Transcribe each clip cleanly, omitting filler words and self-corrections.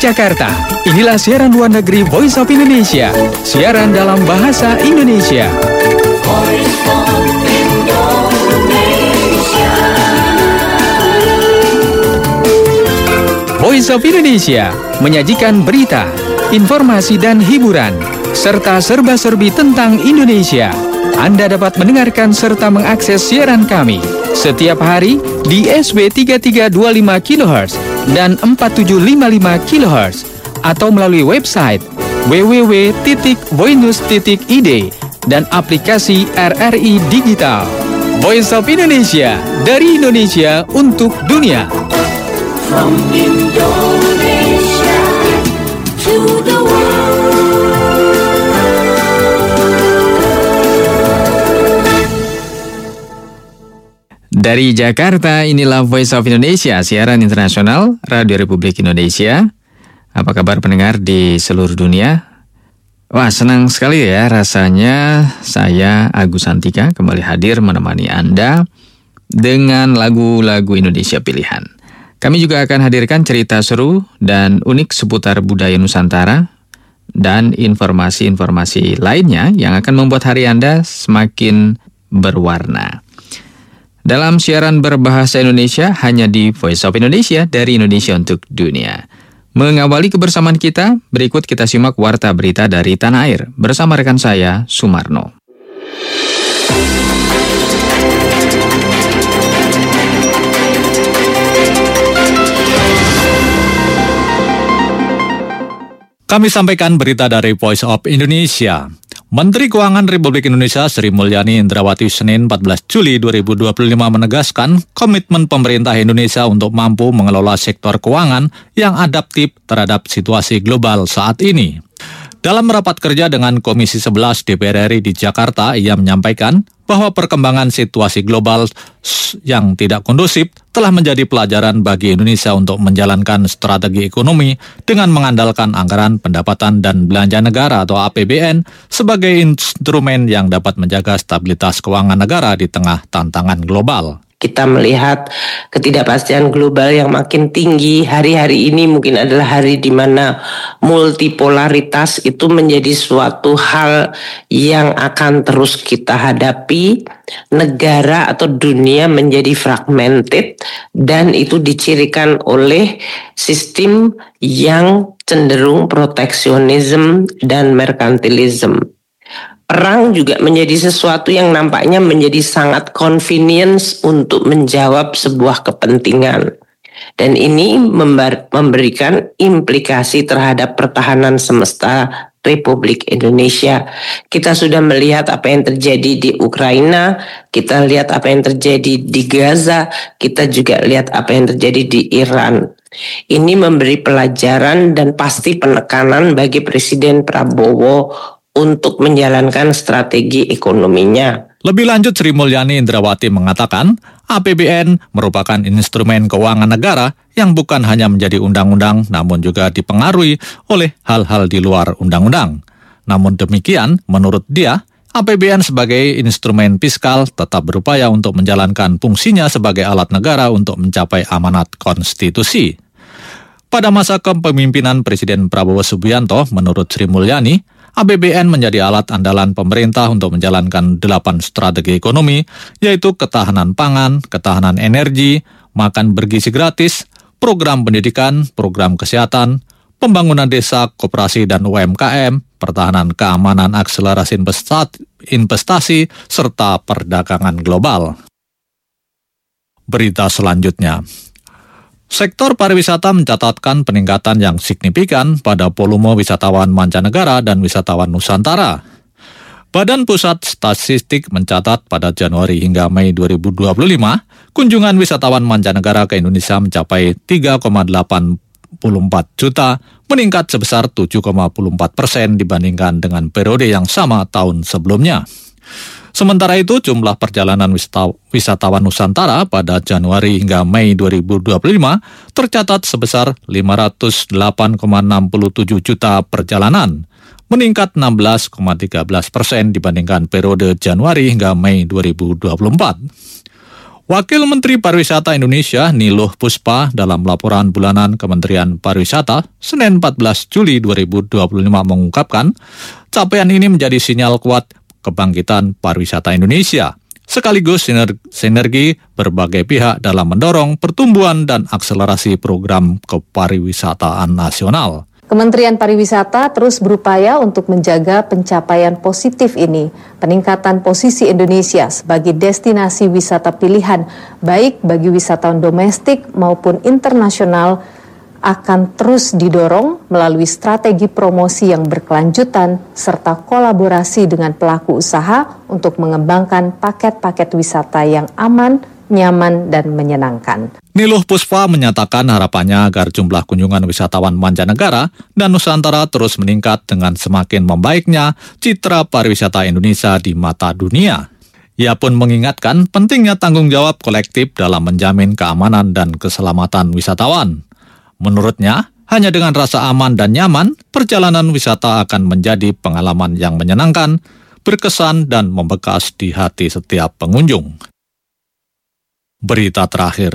Jakarta, inilah siaran luar negeri Voice of Indonesia, siaran dalam bahasa Indonesia. Voice of Indonesia. Voice of Indonesia menyajikan berita, informasi dan hiburan, serta serba-serbi tentang Indonesia. Anda dapat mendengarkan serta mengakses siaran kami setiap hari di SW 3325 kHz dan 4755 kHz atau melalui website www.voinews.id dan aplikasi RRI Digital. Voice of Indonesia, dari Indonesia untuk dunia. From Indonesia to the world. Dari Jakarta, inilah Voice of Indonesia, siaran internasional Radio Republik Indonesia. Apa kabar pendengar di seluruh dunia? Wah, senang sekali ya rasanya saya Agus Santika kembali hadir menemani Anda dengan lagu-lagu Indonesia pilihan. Kami juga akan hadirkan cerita seru dan unik seputar budaya Nusantara dan informasi-informasi lainnya yang akan membuat hari Anda semakin berwarna. Dalam siaran berbahasa Indonesia hanya di Voice of Indonesia, dari Indonesia untuk dunia. Mengawali kebersamaan kita, berikut kita simak warta berita dari tanah air bersama rekan saya, Sumarno. Kami sampaikan berita dari Voice of Indonesia. Menteri Keuangan Republik Indonesia Sri Mulyani Indrawati Senin 14 Juli 2025 menegaskan komitmen pemerintah Indonesia untuk mampu mengelola sektor keuangan yang adaptif terhadap situasi global saat ini. Dalam rapat kerja dengan Komisi 11 DPR RI di Jakarta, ia menyampaikan bahwa perkembangan situasi global yang tidak kondusif telah menjadi pelajaran bagi Indonesia untuk menjalankan strategi ekonomi dengan mengandalkan anggaran pendapatan dan belanja negara atau APBN sebagai instrumen yang dapat menjaga stabilitas keuangan negara di tengah tantangan global. Kita melihat ketidakpastian global yang makin tinggi. Hari-hari ini mungkin adalah hari di mana multipolaritas itu menjadi suatu hal yang akan terus kita hadapi. Negara atau dunia menjadi fragmented dan itu dicirikan oleh sistem yang cenderung proteksionisme dan merkantilisme. Perang juga menjadi sesuatu yang nampaknya menjadi sangat convenience untuk menjawab sebuah kepentingan. Dan ini memberikan implikasi terhadap pertahanan semesta Republik Indonesia. Kita sudah melihat apa yang terjadi di Ukraina, kita lihat apa yang terjadi di Gaza, kita juga lihat apa yang terjadi di Iran. Ini memberi pelajaran dan pasti penekanan bagi Presiden Prabowo untuk menjalankan strategi ekonominya. Lebih lanjut, Sri Mulyani Indrawati mengatakan, APBN merupakan instrumen keuangan negara yang bukan hanya menjadi undang-undang, namun juga dipengaruhi oleh hal-hal di luar undang-undang. Namun demikian, menurut dia, APBN sebagai instrumen fiskal tetap berupaya untuk menjalankan fungsinya sebagai alat negara untuk mencapai amanat konstitusi. Pada masa kepemimpinan Presiden Prabowo Subianto, menurut Sri Mulyani, APBN menjadi alat andalan pemerintah untuk menjalankan 8 strategi ekonomi, yaitu ketahanan pangan, ketahanan energi, makan bergizi gratis, program pendidikan, program kesehatan, pembangunan desa, koperasi dan UMKM, pertahanan keamanan, akselerasi investasi, serta perdagangan global. Berita selanjutnya. Sektor pariwisata mencatatkan peningkatan yang signifikan pada volume wisatawan mancanegara dan wisatawan Nusantara. Badan Pusat Statistik mencatat pada Januari hingga Mei 2025, kunjungan wisatawan mancanegara ke Indonesia mencapai 3,84 juta, meningkat sebesar 7,4% dibandingkan dengan periode yang sama tahun sebelumnya. Sementara itu, jumlah perjalanan wisatawan Nusantara pada Januari hingga Mei 2025 tercatat sebesar 508,67 juta perjalanan, meningkat 16,13% dibandingkan periode Januari hingga Mei 2024. Wakil Menteri Pariwisata Indonesia Niluh Puspa dalam laporan bulanan Kementerian Pariwisata Senin 14 Juli 2025 mengungkapkan, capaian ini menjadi sinyal kuat kebangkitan pariwisata Indonesia, sekaligus sinergi berbagai pihak dalam mendorong pertumbuhan dan akselerasi program kepariwisataan nasional. Kementerian Pariwisata terus berupaya untuk menjaga pencapaian positif ini. Peningkatan posisi Indonesia sebagai destinasi wisata pilihan, baik bagi wisatawan domestik maupun internasional, akan terus didorong melalui strategi promosi yang berkelanjutan serta kolaborasi dengan pelaku usaha untuk mengembangkan paket-paket wisata yang aman, nyaman, dan menyenangkan. Niluh Puspa menyatakan harapannya agar jumlah kunjungan wisatawan mancanegara dan Nusantara terus meningkat dengan semakin membaiknya citra pariwisata Indonesia di mata dunia. Ia pun mengingatkan pentingnya tanggung jawab kolektif dalam menjamin keamanan dan keselamatan wisatawan. Menurutnya, hanya dengan rasa aman dan nyaman, perjalanan wisata akan menjadi pengalaman yang menyenangkan, berkesan, dan membekas di hati setiap pengunjung. Berita terakhir.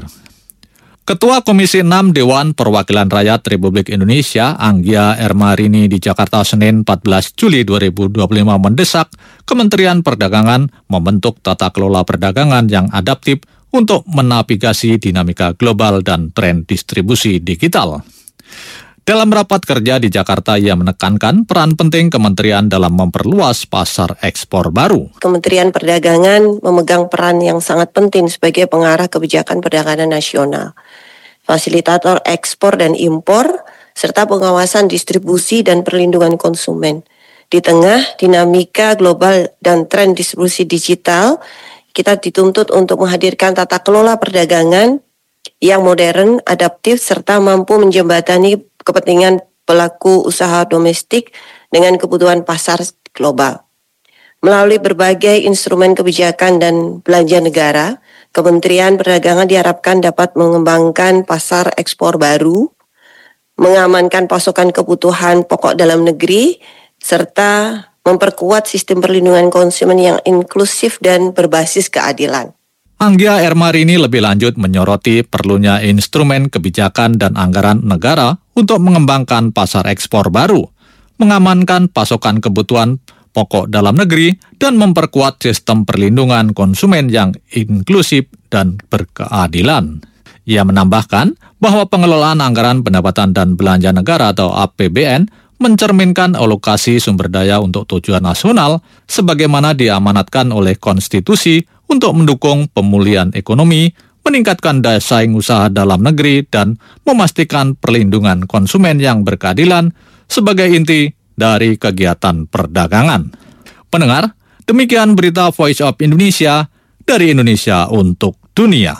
Ketua Komisi 6 Dewan Perwakilan Rakyat Republik Indonesia, Anggia Ermarini di Jakarta Senin 14 Juli 2025 mendesak Kementerian Perdagangan membentuk tata kelola perdagangan yang adaptif untuk menavigasi dinamika global dan tren distribusi digital. Dalam rapat kerja di Jakarta, ia menekankan peran penting kementerian dalam memperluas pasar ekspor baru. Kementerian Perdagangan memegang peran yang sangat penting sebagai pengarah kebijakan perdagangan nasional, fasilitator ekspor dan impor, serta pengawasan distribusi dan perlindungan konsumen. Di tengah dinamika global dan tren distribusi digital, kita dituntut untuk menghadirkan tata kelola perdagangan yang modern, adaptif, serta mampu menjembatani kepentingan pelaku usaha domestik dengan kebutuhan pasar global. Melalui berbagai instrumen kebijakan dan belanja negara, Kementerian Perdagangan diharapkan dapat mengembangkan pasar ekspor baru, mengamankan pasokan kebutuhan pokok dalam negeri, serta memperkuat sistem perlindungan konsumen yang inklusif dan berbasis keadilan. Anggia Ermarini lebih lanjut menyoroti perlunya instrumen kebijakan dan anggaran negara untuk mengembangkan pasar ekspor baru, mengamankan pasokan kebutuhan pokok dalam negeri, dan memperkuat sistem perlindungan konsumen yang inklusif dan berkeadilan. Ia menambahkan bahwa pengelolaan anggaran pendapatan dan belanja negara atau APBN mencerminkan alokasi sumber daya untuk tujuan nasional sebagaimana diamanatkan oleh konstitusi untuk mendukung pemulihan ekonomi, meningkatkan daya saing usaha dalam negeri, dan memastikan perlindungan konsumen yang berkeadilan sebagai inti dari kegiatan perdagangan. Pendengar, demikian berita Voice of Indonesia dari Indonesia untuk dunia.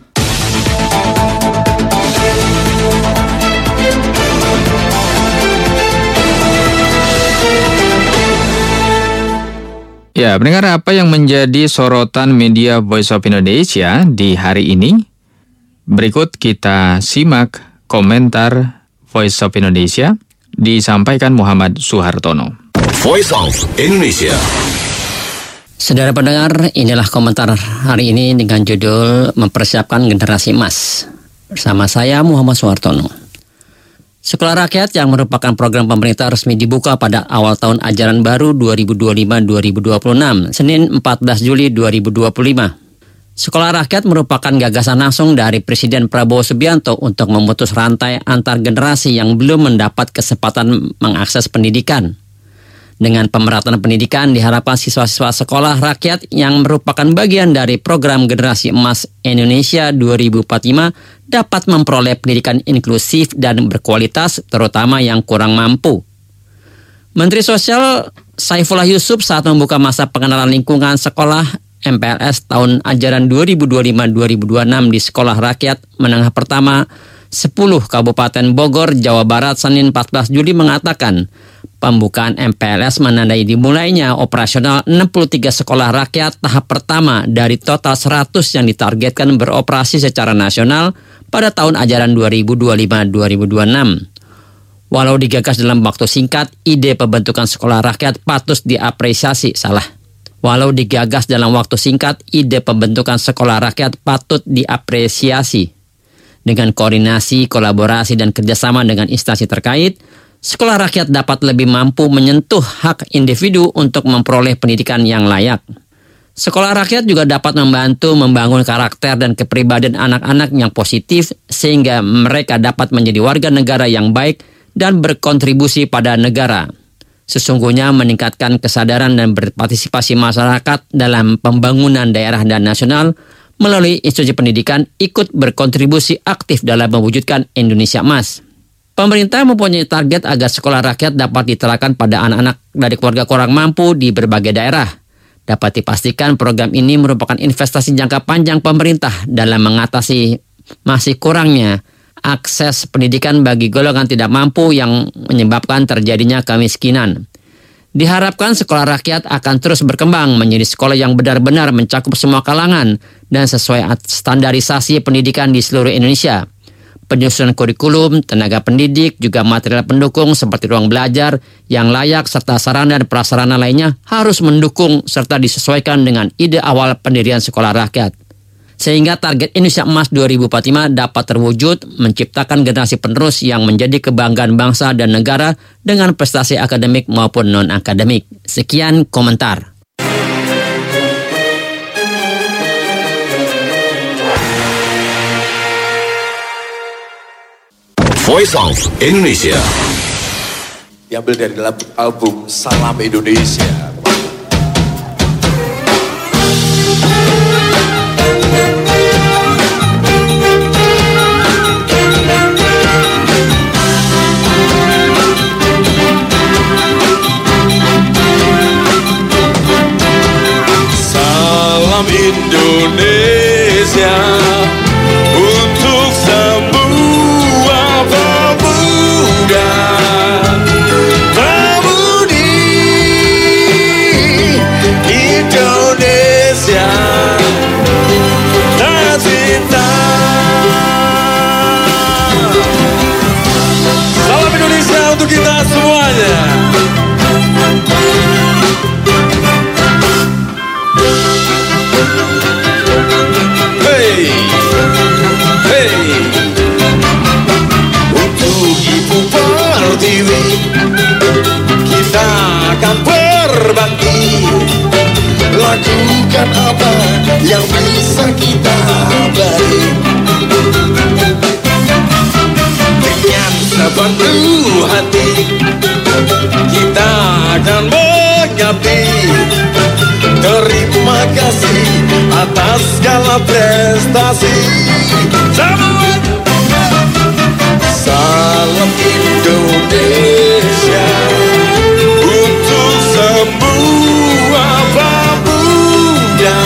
Ya, pendengar, apa yang menjadi sorotan media Voice of Indonesia di hari ini? Berikut kita simak komentar Voice of Indonesia disampaikan Muhammad Suhartono. Voice of Indonesia. Saudara pendengar, inilah komentar hari ini dengan judul Mempersiapkan Generasi Emas. Bersama saya Muhammad Suhartono. Sekolah Rakyat yang merupakan program pemerintah resmi dibuka pada awal tahun ajaran baru 2025-2026, Senin 14 Juli 2025. Sekolah Rakyat merupakan gagasan langsung dari Presiden Prabowo Subianto untuk memutus rantai antar generasi yang belum mendapat kesempatan mengakses pendidikan. Dengan pemerataan pendidikan diharapkan siswa-siswa sekolah rakyat yang merupakan bagian dari program Generasi Emas Indonesia 2045 dapat memperoleh pendidikan inklusif dan berkualitas, terutama yang kurang mampu. Menteri Sosial Saifullah Yusuf saat membuka masa pengenalan lingkungan sekolah MPLS tahun ajaran 2025-2026 di Sekolah Rakyat Menengah Pertama 10 Kabupaten Bogor, Jawa Barat, Senin 14 Juli mengatakan pembukaan MPLS menandai dimulainya operasional 63 sekolah rakyat tahap pertama dari total 100 yang ditargetkan beroperasi secara nasional pada tahun ajaran 2025-2026. Walau digagas dalam waktu singkat, ide pembentukan sekolah rakyat patut diapresiasi. Walau digagas dalam waktu singkat, ide pembentukan sekolah rakyat patut diapresiasi. Dengan koordinasi, kolaborasi, dan kerjasama dengan instansi terkait, sekolah rakyat dapat lebih mampu menyentuh hak individu untuk memperoleh pendidikan yang layak. Sekolah rakyat juga dapat membantu membangun karakter dan kepribadian anak-anak yang positif sehingga mereka dapat menjadi warga negara yang baik dan berkontribusi pada negara. Sesungguhnya meningkatkan kesadaran dan berpartisipasi masyarakat dalam pembangunan daerah dan nasional melalui institusi pendidikan ikut berkontribusi aktif dalam mewujudkan Indonesia Emas. Pemerintah mempunyai target agar sekolah rakyat dapat diterapkan pada anak-anak dari keluarga kurang mampu di berbagai daerah. Dapat dipastikan program ini merupakan investasi jangka panjang pemerintah dalam mengatasi masih kurangnya akses pendidikan bagi golongan tidak mampu yang menyebabkan terjadinya kemiskinan. Diharapkan sekolah rakyat akan terus berkembang menjadi sekolah yang benar-benar mencakup semua kalangan dan sesuai standarisasi pendidikan di seluruh Indonesia. Penyusunan kurikulum, tenaga pendidik, juga material pendukung seperti ruang belajar yang layak serta sarana dan prasarana lainnya harus mendukung serta disesuaikan dengan ide awal pendirian sekolah rakyat. Sehingga target Indonesia Emas 2045 dapat terwujud menciptakan generasi penerus yang menjadi kebanggaan bangsa dan negara dengan prestasi akademik maupun non-akademik. Sekian komentar. Voice of Indonesia. Diambil dari dalam album Salam Indonesia. Salam Indonesia untuk semua pemuda, pemudi Indonesia tercinta. Salam Indonesia untuk kita semuanya. Kita akan berbakti, lakukan apa yang bisa kita beri. Dengan sepenuh hati kita akan mengabdi. Terima kasih atas segala prestasi. Salam Indonesia untuk semua pemuda,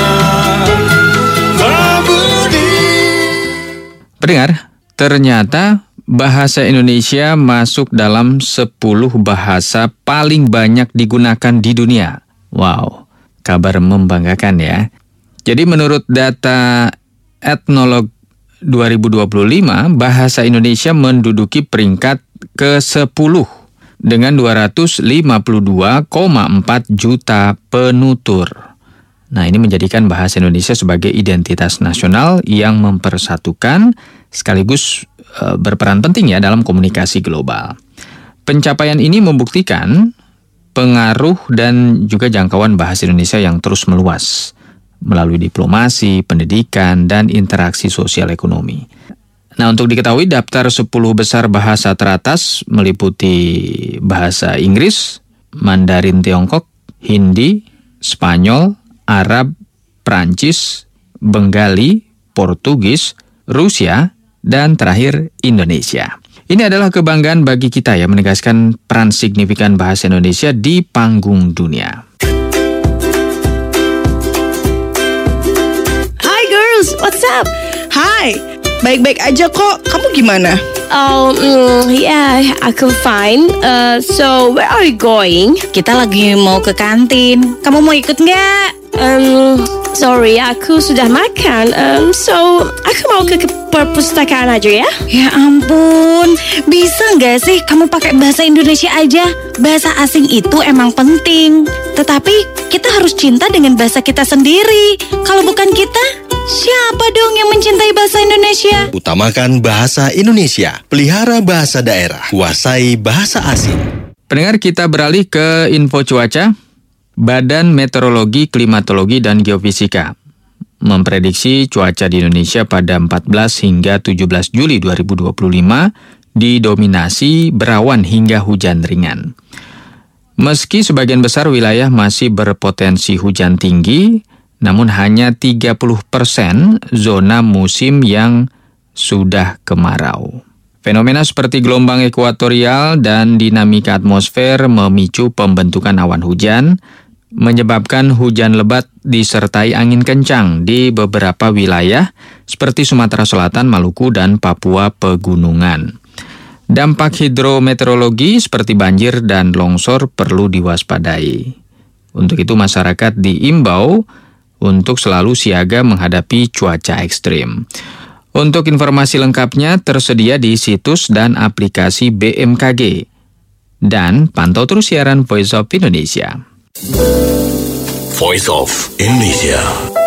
pemudi. Pendengar, ternyata bahasa Indonesia masuk dalam 10 bahasa paling banyak digunakan di dunia. Wow, kabar membanggakan ya. Jadi menurut data Ethnologue 2025, bahasa Indonesia menduduki peringkat ke-10 dengan 252,4 juta penutur. Nah, ini menjadikan bahasa Indonesia sebagai identitas nasional yang mempersatukan sekaligus berperan penting ya dalam komunikasi global. Pencapaian ini membuktikan pengaruh dan juga jangkauan bahasa Indonesia yang terus meluas melalui diplomasi, pendidikan, dan interaksi sosial ekonomi. Nah, untuk diketahui daftar 10 besar bahasa teratas meliputi bahasa Inggris, Mandarin Tiongkok, Hindi, Spanyol, Arab, Prancis, Bengali, Portugis, Rusia, dan terakhir Indonesia. Ini adalah kebanggaan bagi kita ya menegaskan peran signifikan bahasa Indonesia di panggung dunia. What's up? Hai, baik-baik aja kok. Kamu gimana? Yeah, aku fine. So, where are you going? Kita lagi mau ke kantin. Kamu mau ikut nggak? Sorry, aku sudah makan. So, aku mau ke perpustakaan aja ya. Ya ampun, bisa nggak sih kamu pakai bahasa Indonesia aja? Bahasa asing itu emang penting, tetapi kita harus cinta dengan bahasa kita sendiri. Kalau bukan kita, siapa dong yang mencintai bahasa Indonesia? Utamakan bahasa Indonesia, pelihara bahasa daerah, kuasai bahasa asing. Pendengar, kita beralih ke info cuaca. Badan Meteorologi, Klimatologi, dan Geofisika memprediksi cuaca di Indonesia pada 14 hingga 17 Juli 2025 didominasi berawan hingga hujan ringan. Meski sebagian besar wilayah masih berpotensi hujan tinggi, namun hanya 30% zona musim yang sudah kemarau. Fenomena seperti gelombang ekuatorial dan dinamika atmosfer memicu pembentukan awan hujan, menyebabkan hujan lebat disertai angin kencang di beberapa wilayah seperti Sumatera Selatan, Maluku, dan Papua Pegunungan. Dampak hidrometeorologi seperti banjir dan longsor perlu diwaspadai. Untuk itu masyarakat diimbau untuk selalu siaga menghadapi cuaca ekstrim. Untuk informasi lengkapnya tersedia di situs dan aplikasi BMKG. Dan pantau terus siaran Voice of Indonesia. Voice of Indonesia.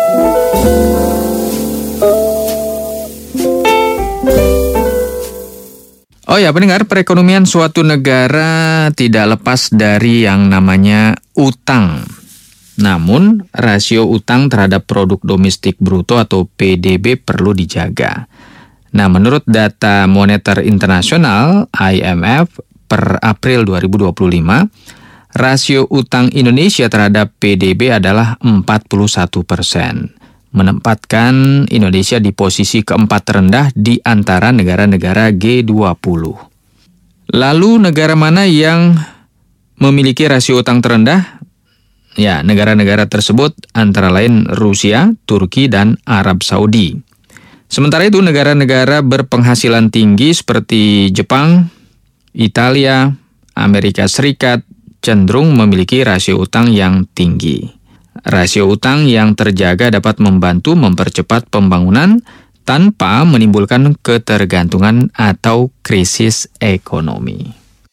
Oh ya, pendengar, perekonomian suatu negara tidak lepas dari yang namanya utang. Namun, rasio utang terhadap produk domestik bruto atau PDB perlu dijaga. Nah, menurut data Moneter Internasional IMF per April 2025, rasio utang Indonesia terhadap PDB adalah 41%, menempatkan Indonesia di posisi keempat terendah di antara negara-negara G20. Lalu negara mana yang memiliki rasio utang terendah? Ya, negara-negara tersebut antara lain Rusia, Turki, dan Arab Saudi. Sementara itu negara-negara berpenghasilan tinggi seperti Jepang, Italia, Amerika Serikat cenderung memiliki rasio utang yang tinggi. Rasio utang yang terjaga dapat membantu mempercepat pembangunan tanpa menimbulkan ketergantungan atau krisis ekonomi.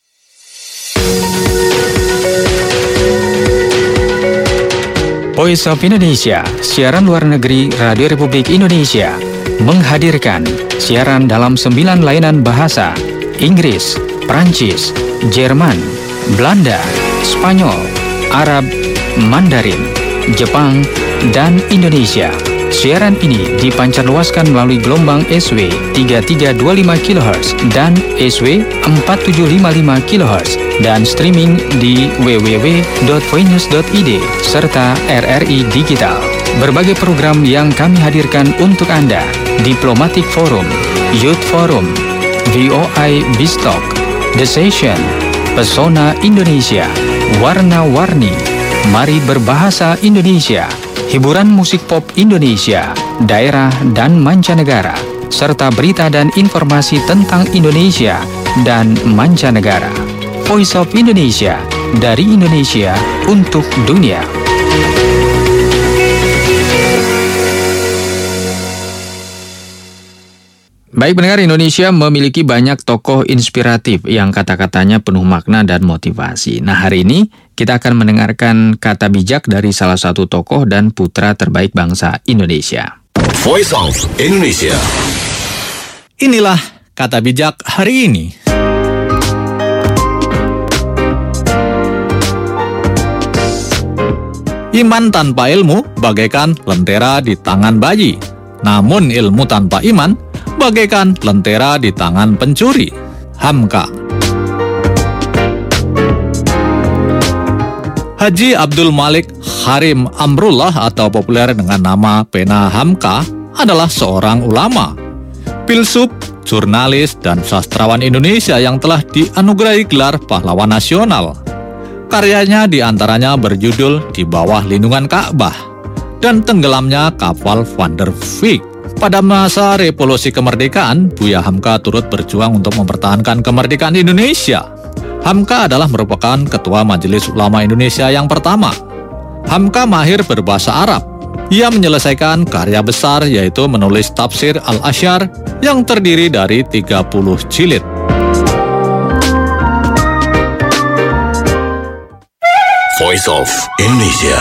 Voice of Indonesia, siaran luar negeri Radio Republik Indonesia, menghadirkan siaran dalam 9 lainan bahasa: Inggris, Prancis, Jerman, Belanda, Spanyol, Arab, Mandarin, Jepang, dan Indonesia. Siaran ini dipancarluaskan melalui gelombang SW 3325 kHz dan SW 4755 kHz dan streaming di www.voinews.id serta RRI Digital. Berbagai program yang kami hadirkan untuk Anda: Diplomatic Forum, Youth Forum, VOI Biztalk, The Session, Pesona Indonesia, Warna-Warni, Mari Berbahasa Indonesia, hiburan musik pop Indonesia, daerah dan mancanegara, serta berita dan informasi tentang Indonesia dan mancanegara. Voice of Indonesia, dari Indonesia untuk dunia. Baik pendengar, Indonesia memiliki banyak tokoh inspiratif yang kata-katanya penuh makna dan motivasi. Nah, hari ini kita akan mendengarkan kata bijak dari salah satu tokoh dan putra terbaik bangsa Indonesia. Voice of Indonesia. Inilah kata bijak hari ini. Iman tanpa ilmu bagaikan lentera di tangan bayi. Namun ilmu tanpa iman bagaikan lentera di tangan pencuri. Hamka. Haji Abdul Malik Harim Amrullah atau populer dengan nama Pena Hamka adalah seorang ulama, filsuf, jurnalis, dan sastrawan Indonesia yang telah dianugerahi gelar pahlawan nasional. Karyanya diantaranya berjudul Di Bawah Lindungan Ka'bah dan Tenggelamnya Kapal Van der Wijk. Pada masa revolusi kemerdekaan, Buya Hamka turut berjuang untuk mempertahankan kemerdekaan Indonesia. Hamka adalah merupakan Ketua Majelis Ulama Indonesia yang pertama. Hamka mahir berbahasa Arab, Ia menyelesaikan karya besar yaitu menulis Tafsir Al-Asyar yang terdiri dari 30 jilid. Voice of Indonesia.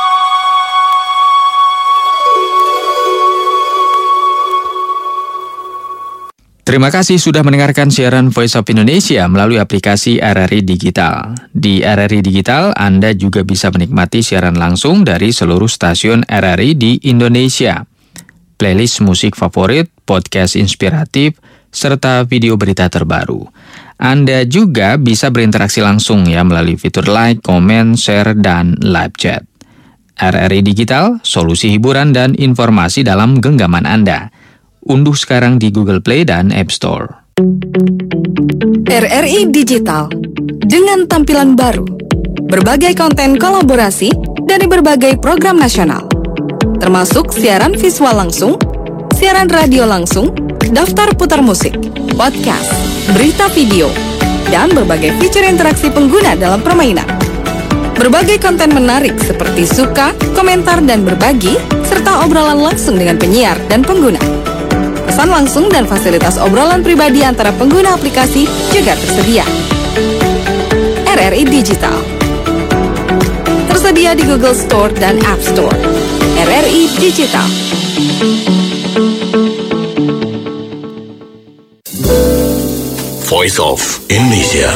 Terima kasih sudah mendengarkan siaran Voice of Indonesia melalui aplikasi RRI Digital. Di RRI Digital, Anda juga bisa menikmati siaran langsung dari seluruh stasiun RRI di Indonesia. Playlist musik favorit, podcast inspiratif, serta video berita terbaru. Anda juga bisa berinteraksi langsung ya melalui fitur like, komen, share, dan live chat. RRI Digital, solusi hiburan dan informasi dalam genggaman Anda. Unduh sekarang di Google Play dan App Store. RRI Digital, dengan tampilan baru, berbagai konten kolaborasi dari berbagai program nasional, termasuk siaran visual langsung, siaran radio langsung, daftar putar musik, podcast, berita video, dan berbagai fitur interaksi pengguna dalam permainan. Berbagai konten menarik seperti suka, komentar, dan berbagi, serta obrolan langsung dengan penyiar dan pengguna. Pesan langsung dan fasilitas obrolan pribadi antara pengguna aplikasi juga tersedia. RRI Digital tersedia di Google Store dan App Store. RRI Digital. Voice of Indonesia.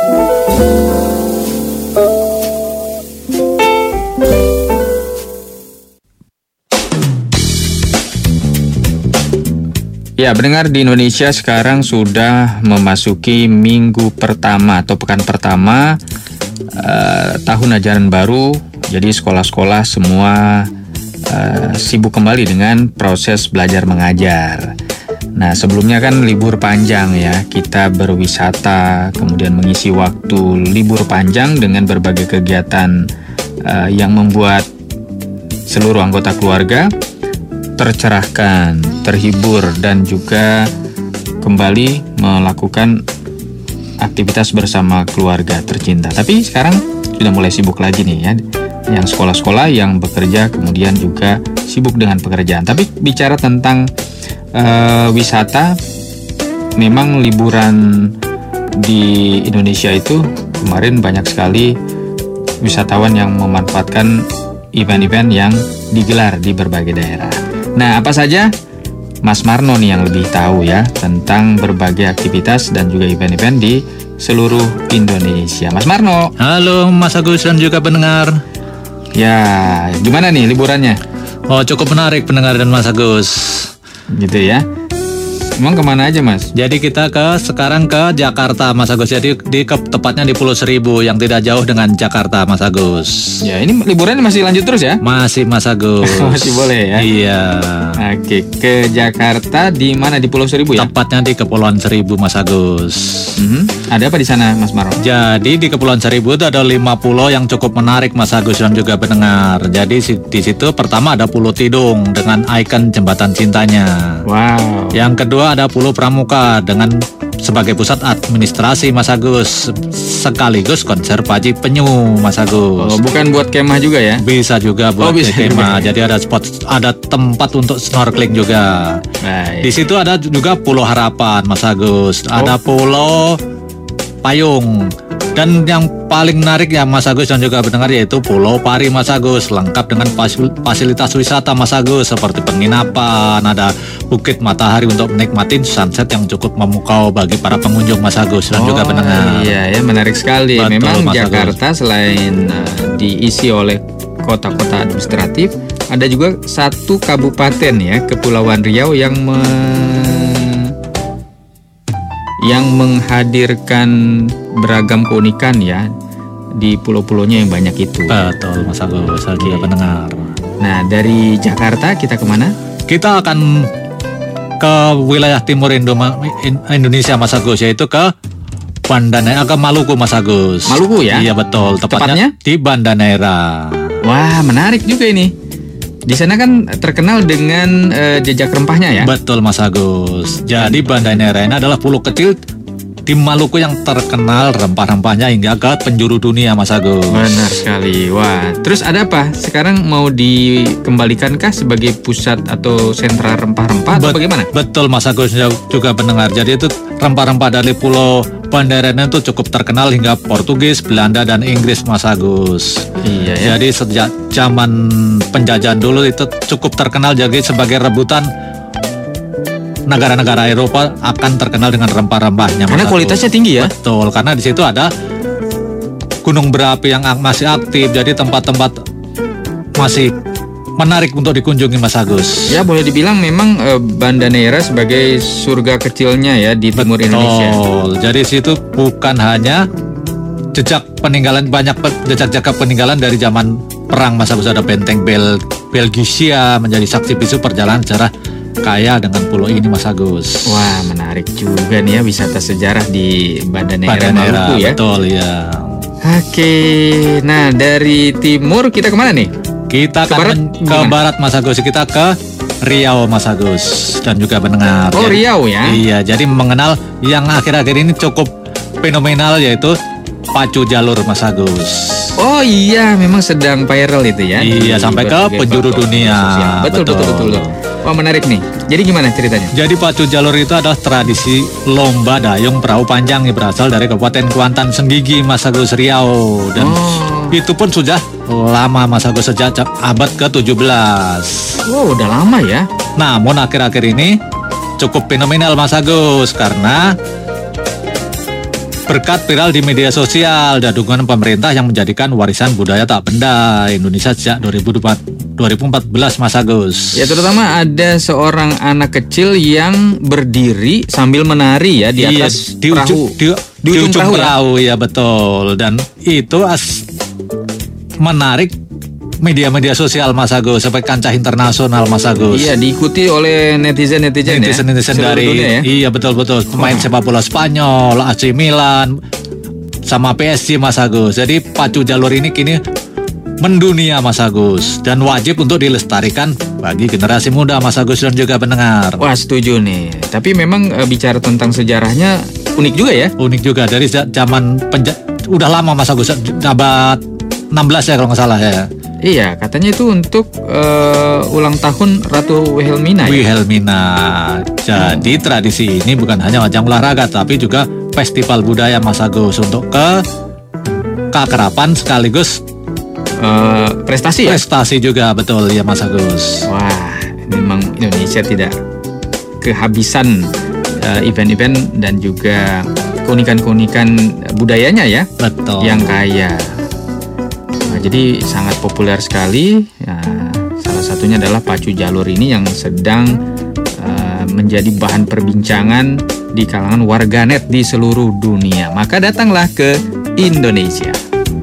Ya, pendengar, di Indonesia sekarang sudah memasuki minggu pertama atau pekan pertama tahun ajaran baru. Jadi sekolah-sekolah semua sibuk kembali dengan proses belajar mengajar. Nah, sebelumnya kan libur panjang ya, kita berwisata, kemudian mengisi waktu libur panjang dengan berbagai kegiatan yang membuat seluruh anggota keluarga tercerahkan, terhibur, dan juga kembali melakukan aktivitas bersama keluarga tercinta. Tapi sekarang sudah mulai sibuk lagi nih ya, yang sekolah-sekolah yang bekerja kemudian juga sibuk dengan pekerjaan. Tapi bicara tentang wisata, memang liburan di Indonesia itu kemarin banyak sekali wisatawan yang memanfaatkan event-event yang digelar di berbagai daerah. Nah, apa saja? Mas Marno nih yang lebih tahu ya tentang berbagai aktivitas dan juga event-event di seluruh Indonesia. Mas Marno. Halo Mas Agus dan juga pendengar. Ya, gimana nih liburannya? Oh, cukup menarik pendengar dan Mas Agus. Gitu ya. Emang kemana aja, Mas? Jadi kita sekarang ke Jakarta, Mas Agus. Jadi tepatnya di Pulau Seribu yang tidak jauh dengan Jakarta, Mas Agus. Ya, ini liburannya masih lanjut terus ya? Masih, Mas Agus. Masih boleh ya? Iya. Oke, ke Jakarta di mana? Di Pulau Seribu ya? Tepatnya di Kepulauan Seribu, Mas Agus. Ada apa di sana, Mas Marno? Jadi di Kepulauan Seribu itu ada 5 pulau yang cukup menarik, Mas Agus dan juga pendengar. Jadi di situ pertama ada Pulau Tidung dengan ikon jembatan cintanya. Wow. Yang kedua ada Pulau Pramuka dengan sebagai pusat administrasi, Mas Agus, sekaligus konservasi penyu, Mas Agus. Oh, bukan buat kemah juga ya? Bisa juga buat kemah. Jadi ada ada tempat untuk snorkeling juga. Baik. Di situ ada juga Pulau Harapan, Mas Agus. Ada Pulau Payung. Dan yang paling menarik ya Mas Agus dan juga pendengar yaitu Pulau Pari, Mas Agus, lengkap dengan fasilitas wisata, Mas Agus, seperti penginapan, ada Bukit Matahari untuk menikmati sunset yang cukup memukau bagi para pengunjung, Mas Agus dan juga pendengar. Iya ya, menarik sekali. Betul, memang Mas Jakarta Agus, selain diisi oleh kota-kota administratif, ada juga satu kabupaten ya, Kepulauan Riau yang menghadirkan beragam keunikan ya di pulau-pulaunya yang banyak itu. Betul, Mas Agus, saya juga pendengar. Nah, dari Jakarta kita kemana? Kita akan ke wilayah timur Indonesia, Mas Agus, yaitu ke Banda Neira, ke Maluku, Mas Agus. Maluku ya? Iya betul, tepatnya di Banda Neira. Wah, menarik juga ini. Di sana kan terkenal dengan jejak rempahnya ya? Betul, Mas Agus. Jadi Banda Neira ini adalah pulau kecil di Maluku yang terkenal rempah-rempahnya hingga ke penjuru dunia, Mas Agus. Benar sekali. Wah, terus ada apa? Sekarang mau dikembalikankah sebagai pusat atau sentra rempah-rempah atau bagaimana? Betul, Mas Agus juga pendengar. Jadi itu rempah-rempah dari Pulau Bandarana itu cukup terkenal hingga Portugis, Belanda, dan Inggris, Mas Agus. Iya ya. Jadi sejak zaman penjajahan dulu itu cukup terkenal jadi sebagai rebutan negara-negara Eropa akan terkenal dengan rempah-rempahnya. Karena kualitasnya tinggi ya. Betul, karena di situ ada gunung berapi yang masih aktif, jadi tempat-tempat masih menarik untuk dikunjungi, Mas Agus. Ya, boleh dibilang memang Banda Neira sebagai surga kecilnya ya di timur Indonesia. Jadi situ bukan hanya jejak peninggalan, banyak jejak peninggalan dari zaman perang, Mas Agus. Ada benteng Belgisia menjadi saksi bisu perjalanan sejarah kaya dengan pulau ini, Mas Agus. Wah, menarik juga nih ya wisata sejarah di Banda Neira Maluku ya. Betul ya. Oke, nah dari timur kita kemana nih? Kita ke barat, Mas Agus. Kita ke Riau, Mas Agus, dan juga mendengar. Oh, Riau ya? Iya, jadi mengenal yang akhir-akhir ini cukup fenomenal yaitu pacu jalur, Mas Agus. Oh iya, memang sedang viral itu ya. Iya, sampai ke penjuru dunia. Betul. Wah, menarik nih. Jadi gimana ceritanya? Jadi pacu jalur itu adalah tradisi lomba dayung perahu panjang yang berasal dari Kabupaten Kuantan Senggigi, Mas Agus, Riau. Dan itu pun sudah lama, Mas Agus, sejak abad ke-17. Wow, udah lama ya. Namun akhir-akhir ini cukup fenomenal, Mas Agus, karena berkat viral di media sosial dan dukungan pemerintah yang menjadikan warisan budaya tak benda Indonesia sejak 2014, Mas Agus. Ya, terutama ada seorang anak kecil yang berdiri sambil menari ya di atas perahu. Di ujung perahu ya, betul. Dan itu menarik media-media sosial, Mas Agus, sampai kancah internasional, Mas Agus. Iya, diikuti oleh netizen ya. Netizen dari dunia, ya? Iya, betul. Pemain sepak bola Spanyol, AC Milan, sama PSG, Mas Agus. Jadi pacu jalur ini kini mendunia, Mas Agus, dan wajib untuk dilestarikan bagi generasi muda, Mas Agus, dan juga pendengar. Wah, setuju nih. Tapi memang bicara tentang sejarahnya unik juga ya. Unik juga dari zaman udah lama, Mas Agus, abad 16 ya kalau nggak salah ya. Iya, katanya itu untuk ulang tahun Ratu Wilhelmina. Wilhelmina. Jadi tradisi ini bukan hanya ajang olahraga, tapi juga festival budaya, Mas Agus, untuk keakraban sekaligus prestasi ya? Prestasi juga, betul ya, Mas Agus. Wah, memang Indonesia tidak kehabisan event-event dan juga keunikan-keunikan budayanya ya. Betul. Yang kaya. Jadi sangat populer sekali. Salah satunya adalah pacu jalur ini yang sedang menjadi bahan perbincangan di kalangan warganet di seluruh dunia. Maka datanglah ke Indonesia.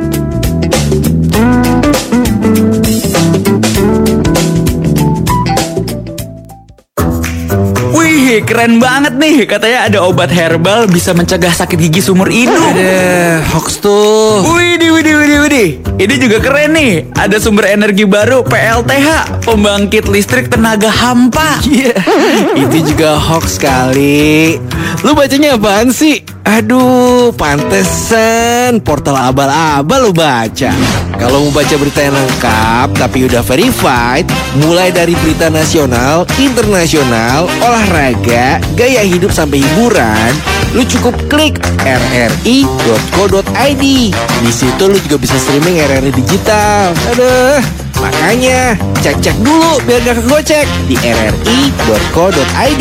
Wih, keren banget nih. Katanya ada obat herbal bisa mencegah sakit gigi seumur hidup. Ada hoax tuh. Widih. Ini juga keren nih. Ada sumber energi baru, PLTH, pembangkit listrik tenaga hampa. Iya, itu juga hoax kali. Lu bacanya apaan sih? Aduh, pantesan portal abal-abal lu baca. Kalau mau baca berita yang lengkap tapi udah verified, mulai dari berita nasional, internasional, olahraga, gaya hidup sampai hiburan, lu cukup klik rri.co.id. Di situ lu juga bisa streaming RRI digital. Aduh, makanya cek dulu biar gak kegocek di rri.co.id.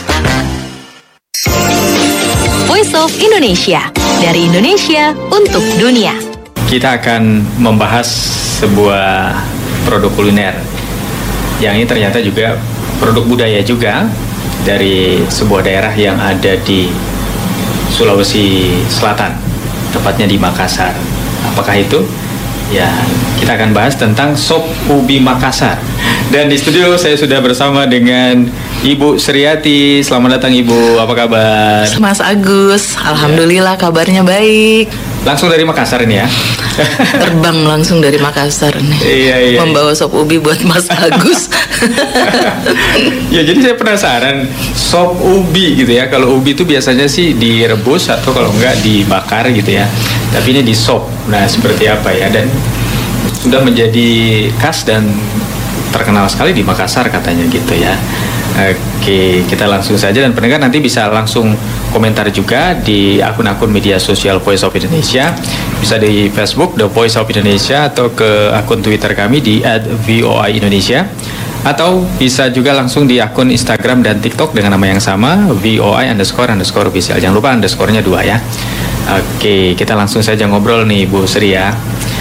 Voice of Indonesia, dari Indonesia untuk dunia. Kita akan membahas sebuah produk kuliner yang ini ternyata juga produk budaya juga dari sebuah daerah yang ada di Sulawesi Selatan, tepatnya di Makassar. Apakah itu? Ya, kita akan bahas tentang sop ubi Makassar. Dan di studio saya sudah bersama dengan Ibu Sriati. Selamat datang, Ibu. Apa kabar? Mas Agus, alhamdulillah kabarnya baik. Langsung dari Makassar ini ya. Terbang langsung dari Makassar nih. Iya. Membawa sop ubi buat Mas Agus. Ya, jadi saya penasaran sop ubi gitu ya. Kalau ubi itu biasanya sih direbus atau kalau enggak dibakar gitu ya. Tapi ini di sop. Nah, seperti apa ya? Dan sudah menjadi khas dan terkenal sekali di Makassar katanya gitu ya. Oke, kita langsung saja, dan pendengar nanti bisa langsung komentar juga di akun-akun media sosial Voice of Indonesia. Bisa di Facebook The Voice of Indonesia atau ke akun Twitter kami di @voindonesia, atau bisa juga langsung di akun Instagram dan TikTok dengan nama yang sama, @VOI__official. Jangan lupa underscore-nya 2 ya. Oke, kita langsung saja ngobrol nih Bu Sri ya.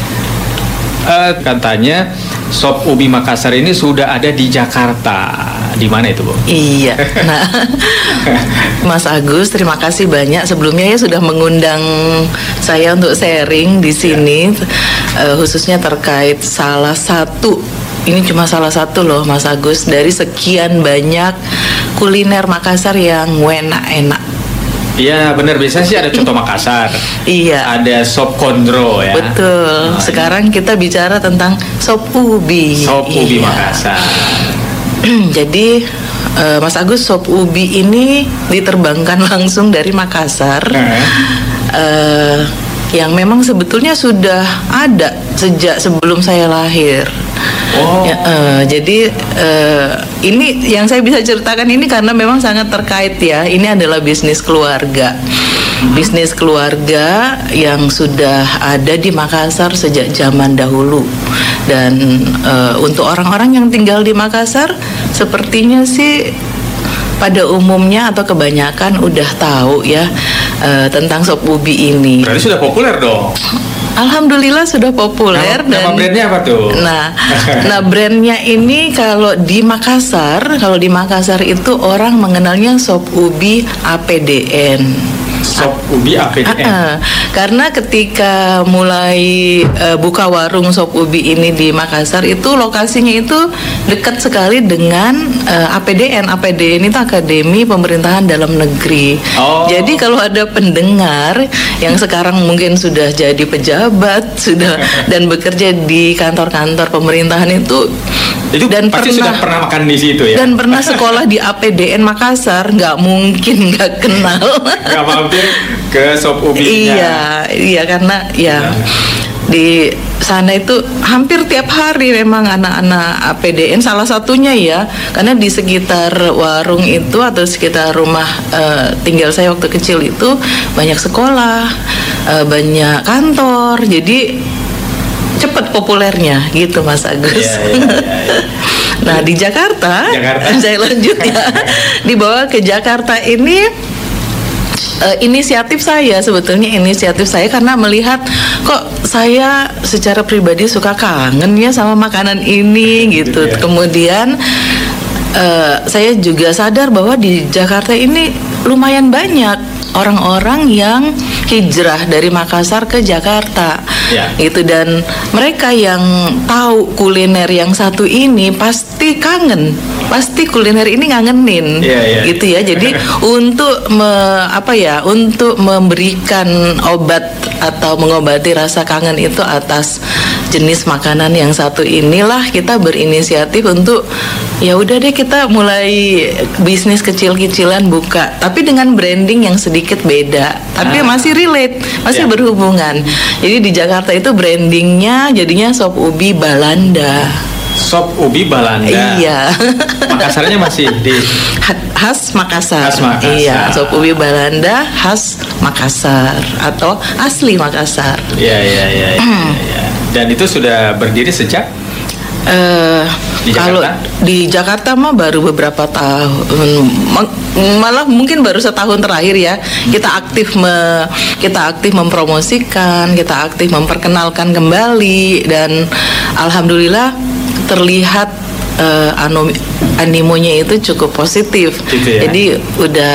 Katanya sop ubi Makassar ini sudah ada di Jakarta. Di mana itu, Bu? Iya. Nah, Mas Agus, terima kasih banyak sebelumnya ya sudah mengundang saya untuk sharing di sini, khususnya terkait salah satu. Ini cuma salah satu loh, Mas Agus, dari sekian banyak kuliner Makassar yang enak-enak. Iya benar, biasanya sih ada coto Makassar. Iya. Ada sop kondro ya. Betul. Sekarang kita bicara tentang sop ubi. Sop ubi Makassar. Jadi Mas Agus, sop ubi ini diterbangkan langsung dari Makassar. Yang memang sebetulnya sudah ada sejak sebelum saya lahir. Jadi ini yang saya bisa ceritakan ini karena memang sangat terkait ya. Ini adalah bisnis keluarga. Bisnis keluarga yang sudah ada di Makassar sejak zaman dahulu. Dan untuk orang-orang yang tinggal di Makassar, sepertinya sih pada umumnya atau kebanyakan udah tahu ya tentang sop ubi ini. Berarti sudah populer dong. Alhamdulillah sudah populer. Nama brandnya apa tuh? Nah brandnya ini kalau di Makassar itu orang mengenalnya sop ubi APDN. Sop ubi APDN. Karena ketika mulai buka warung sop ubi ini di Makassar, itu lokasinya itu dekat sekali dengan APDN. APDN itu Akademi Pemerintahan Dalam Negeri. Jadi kalau ada pendengar yang sekarang mungkin sudah jadi pejabat, dan bekerja di kantor-kantor pemerintahan itu dan pasti sudah pernah makan di situ ya. Dan pernah sekolah di APDN Makassar, nggak mungkin nggak kenal. Nggak mampir ke sop ubinya. Iya karena ya di sana itu hampir tiap hari memang anak-anak APDN, salah satunya ya, karena di sekitar warung itu atau sekitar rumah tinggal saya waktu kecil itu banyak sekolah, banyak kantor, jadi cepat populernya gitu Mas Agus. Nah di Jakarta. Saya lanjut ya. Dibawa ke Jakarta ini inisiatif saya karena melihat kok saya secara pribadi suka kangen ya sama makanan ini gitu. Kemudian saya juga sadar bahwa di Jakarta ini lumayan banyak orang-orang yang hijrah dari Makassar ke Jakarta, gitu, dan mereka yang tahu kuliner yang satu ini pasti kangen, pasti kuliner ini ngangenin, gitu ya. Jadi untuk untuk memberikan obat atau mengobati rasa kangen itu atas jenis makanan yang satu inilah kita berinisiatif untuk ya udah deh kita mulai bisnis kecil-kecilan buka, tapi dengan branding yang sedikit beda, tapi masih relate, masih berhubungan. Jadi di Jakarta itu brandingnya jadinya sop ubi Balanda. Sop ubi Balanda. Iya. Makassarnya masih di khas Makassar. Khas Makassar. Iya, sop ubi Balanda khas Makassar atau asli Makassar. Iya. Dan itu sudah berdiri sejak kalau di Jakarta mah baru beberapa tahun, malah mungkin baru setahun terakhir ya kita aktif mempromosikan, kita aktif memperkenalkan kembali, dan alhamdulillah terlihat animonya itu cukup positif gitu ya? Jadi udah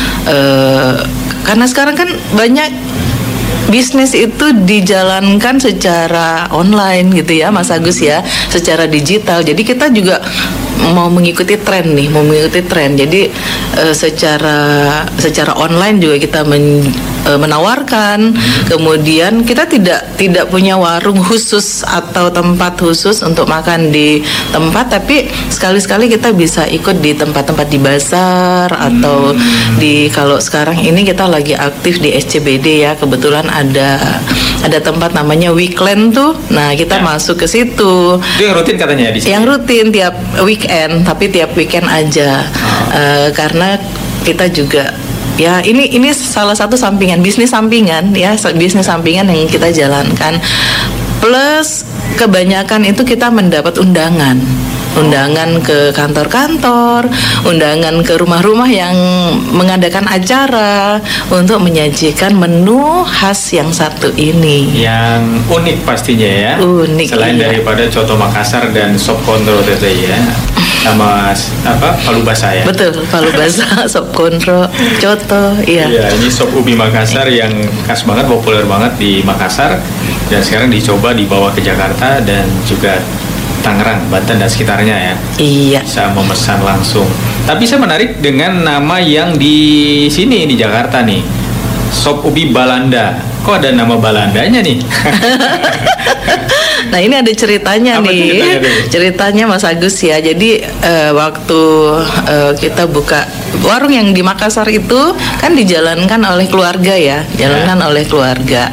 karena sekarang kan banyak bisnis itu dijalankan secara online gitu ya Mas Agus ya, secara digital. Jadi kita juga mau mengikuti tren. Jadi secara online juga kita menawarkan. Kemudian kita tidak punya warung khusus atau tempat khusus untuk makan di tempat, tapi sekali-sekali kita bisa ikut di tempat-tempat di pasar atau kalau sekarang ini kita lagi aktif di SCBD ya, kebetulan ada tempat namanya Weekland tuh. Nah, kita masuk ke situ. Itu yang rutin katanya di sini. Yang rutin tiap weekend, tapi tiap weekend aja. Karena kita juga ya ini salah satu bisnis sampingan yang kita jalankan. Plus kebanyakan itu kita mendapat undangan ke kantor-kantor, undangan ke rumah-rumah yang mengadakan acara untuk menyajikan menu khas yang satu ini. Yang unik pastinya ya. Unik. Selain daripada coto Makassar dan sop kontro tadi ya. Sama palu basah ya. Betul, palu basah, sop kontro, coto, iya. Iya, ini sop ubi Makassar yang khas banget, populer banget di Makassar dan sekarang dicoba dibawa ke Jakarta dan juga Tangerang, Banten dan sekitarnya ya. Iya. Bisa memesan langsung. Tapi saya menarik dengan nama yang di sini di Jakarta nih. Sop ubi Balanda. Kok ada nama Balandanya nih? Nah, ini ada ceritanya nih. Ceritanya Mas Agus ya. Jadi waktu kita buka warung yang di Makassar itu kan dijalankan oleh keluarga ya, oleh keluarga.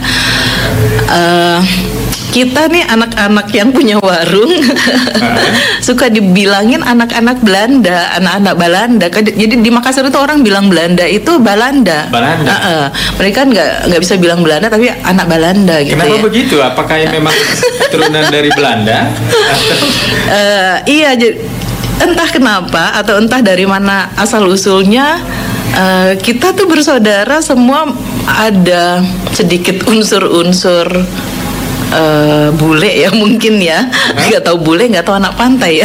Kita nih anak-anak yang punya warung suka dibilangin anak-anak Belanda, anak-anak Balanda. Jadi di Makassar itu orang bilang Belanda itu Balanda. Mereka nggak bisa bilang Belanda tapi anak Balanda gitu. Kenapa ya. begitu? Apakah memang keturunan dari Belanda? Iya, entah kenapa atau entah dari mana asal usulnya. Kita tuh bersaudara semua ada sedikit unsur-unsur bule ya mungkin ya, nggak tahu bule, nggak tahu anak pantai ya.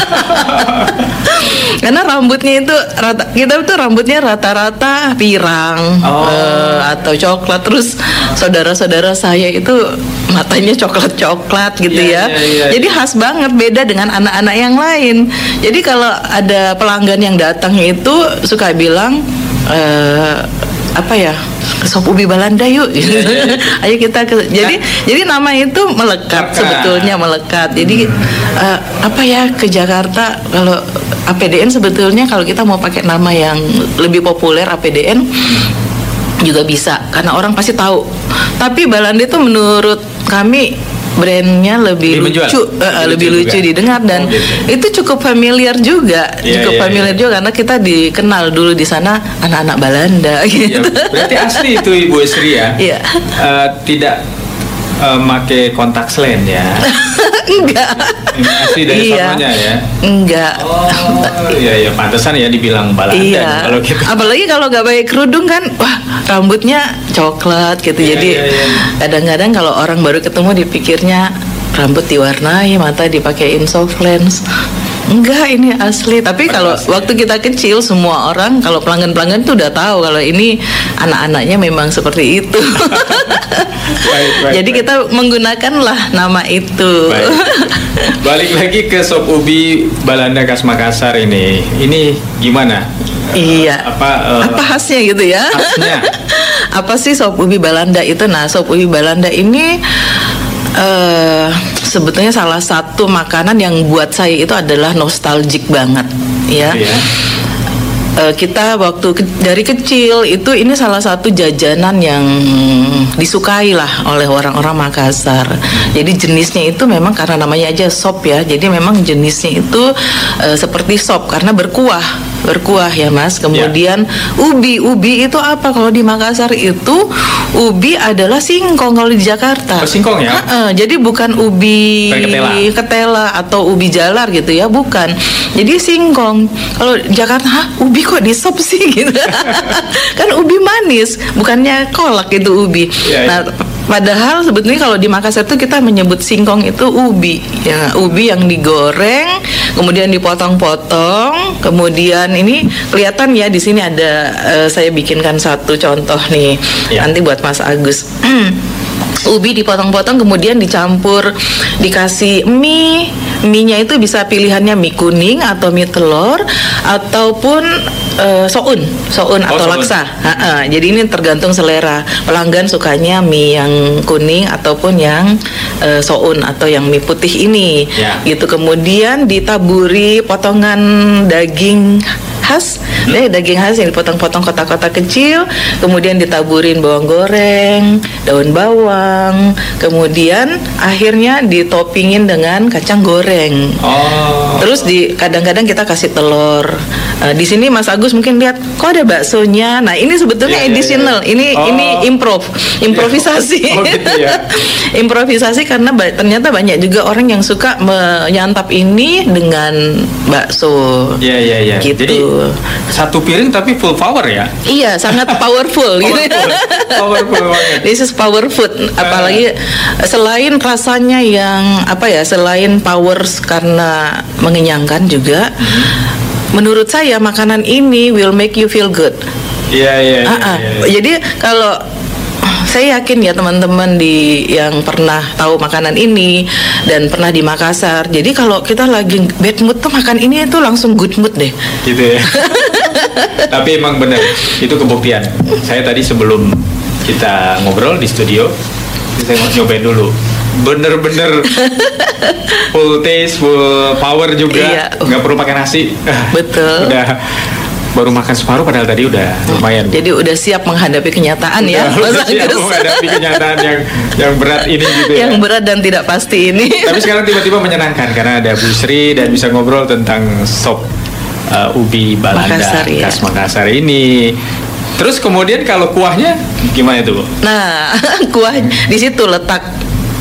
Karena rambutnya itu kita tuh rambutnya rata-rata pirang atau coklat, terus saudara-saudara saya itu matanya coklat-coklat gitu ya. Jadi khas banget, beda dengan anak-anak yang lain. Jadi kalau ada pelanggan yang datang itu suka bilang sop ubi Balanda yuk. Ayo kita jadi nama itu melekat sebetulnya melekat. Jadi ke Jakarta kalau APDN sebetulnya kalau kita mau pakai nama yang lebih populer APDN juga bisa karena orang pasti tahu. Tapi Balanda itu menurut kami brandnya lebih lucu didengar dan itu cukup familiar juga, familiar juga karena kita dikenal dulu di sana anak-anak Balanda gitu. Berarti asli itu Ibu Esri ya? Iya. Tidak make kontak lens ya? Enggak. Asli dari sononya ya? Enggak. Iya, pantesan ya dibilang Balanda. Iya. Kalau gitu. Apalagi kalau nggak pakai kerudung kan, wah rambutnya coklat gitu. Jadi kadang-kadang kalau orang baru ketemu dipikirnya rambut diwarnai, mata dipakein soft lens. Enggak, ini asli. Tapi kalau waktu kita kecil semua orang kalau pelanggan-pelanggan tuh udah tahu kalau ini anak-anaknya memang seperti itu. Jadi kita menggunakanlah nama itu. Balik lagi ke sop ubi Balanda khas Makassar ini. Ini gimana? Iya. Apa khasnya gitu ya? Khasnya. Apa sih sop ubi Balanda itu? Nah, sop ubi Balanda ini sebetulnya salah satu makanan yang buat saya itu adalah nostalgic banget ya. Kita waktu dari kecil itu ini salah satu jajanan yang disukai lah oleh orang-orang Makassar. Jadi jenisnya itu memang karena namanya aja sop ya. Jadi memang jenisnya itu seperti sop karena berkuah ya Mas. Kemudian ubi itu apa kalau di Makassar itu ubi adalah singkong kalau di Jakarta. Singkong ya? Jadi bukan ubi ketela atau ubi jalar gitu ya, bukan. Jadi singkong. Kalau di Jakarta ubi kok di sop sih gitu. Kan ubi manis, bukannya kolak itu ubi. Nah, padahal sebetulnya kalau di Makassar itu kita menyebut singkong itu ubi ya, ubi yang digoreng kemudian dipotong-potong, kemudian ini kelihatan ya di sini ada saya bikinkan satu contoh nih nanti buat Mas Agus. Ubi dipotong-potong kemudian dicampur, dikasih mie-nya itu bisa pilihannya mie kuning atau mie telur ataupun soun atau laksa. Jadi ini tergantung selera. Pelanggan sukanya mie yang kuning ataupun yang soun atau yang mie putih ini. Gitu. Kemudian ditaburi potongan daging khas, daging khas yang dipotong-potong kotak-kotak kecil, kemudian ditaburin bawang goreng, daun bawang, kemudian akhirnya ditopingin dengan kacang goreng. Terus kadang-kadang kita kasih telur. Di sini Mas Agus mungkin lihat kok ada baksonya. Nah, ini sebetulnya additional. Ini improvisasi. Improvisasi karena ternyata banyak juga orang yang suka menyantap ini dengan bakso. Gitu. Jadi satu piring tapi full power ya? Iya, sangat powerful. Gitu. Powerful banget. This is power food. Apalagi selain rasanya yang selain power karena mengenyangkan juga. Menurut saya makanan ini will make you feel good. Iya. Jadi kalau saya yakin ya teman-teman yang pernah tahu makanan ini dan pernah di Makassar. Jadi kalau kita lagi bad mood tuh makan ini itu langsung good mood deh. Gitu ya. Tapi emang benar itu kebuktian. Saya tadi sebelum kita ngobrol di studio, saya nyobain dulu. Bener-bener full taste, full power juga. Nggak perlu pakai nasi. Betul. Udah baru makan separuh padahal tadi udah lumayan. Jadi udah siap menghadapi kenyataan ya. Udah siap menghadapi kenyataan yang berat ini gitu ya. Yang berat dan tidak pasti ini. Tapi sekarang tiba-tiba menyenangkan karena ada Bu Sri dan bisa ngobrol tentang sop ubi Balanda khas Makassar ini. Terus kemudian kalau kuahnya gimana itu, Bu? Nah, kuah di situ letak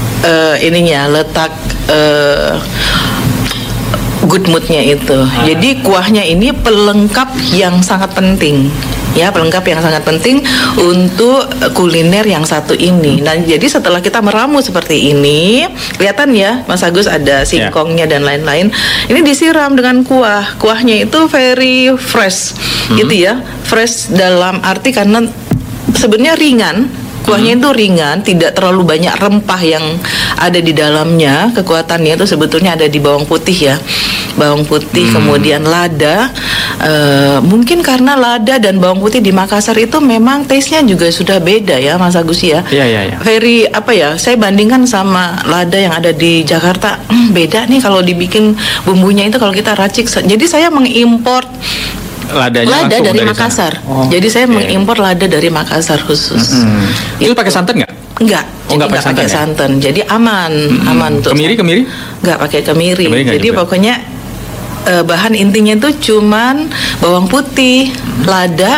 good moodnya itu. Jadi kuahnya ini pelengkap yang sangat penting. Ya, pelengkap yang sangat penting untuk kuliner yang satu ini. Nah, jadi setelah kita meramu seperti ini, kelihatan ya, Mas Agus ada singkongnya dan lain-lain. Ini disiram dengan kuah. Kuahnya itu very fresh, gitu ya. Fresh dalam arti karena sebenarnya ringan. Kuahnya itu ringan, tidak terlalu banyak rempah yang ada di dalamnya. Kekuatannya itu sebetulnya ada di bawang putih ya. Bawang putih, kemudian lada. Mungkin karena lada dan bawang putih di Makassar itu memang taste-nya juga sudah beda ya, Mas Agus ya. Iya. Very saya bandingkan sama lada yang ada di Jakarta. Beda nih kalau dibikin bumbunya itu kalau kita racik. Jadi saya mengimport lada dari Makassar. Jadi saya mengimpor lada dari Makassar khusus. Itu pakai santan nggak? Enggak. Jadi nggak pakai santan. Jadi aman tuh. Kemiri? Nggak pakai kemiri. Jadi pokoknya bahan intinya itu cuman bawang putih, lada,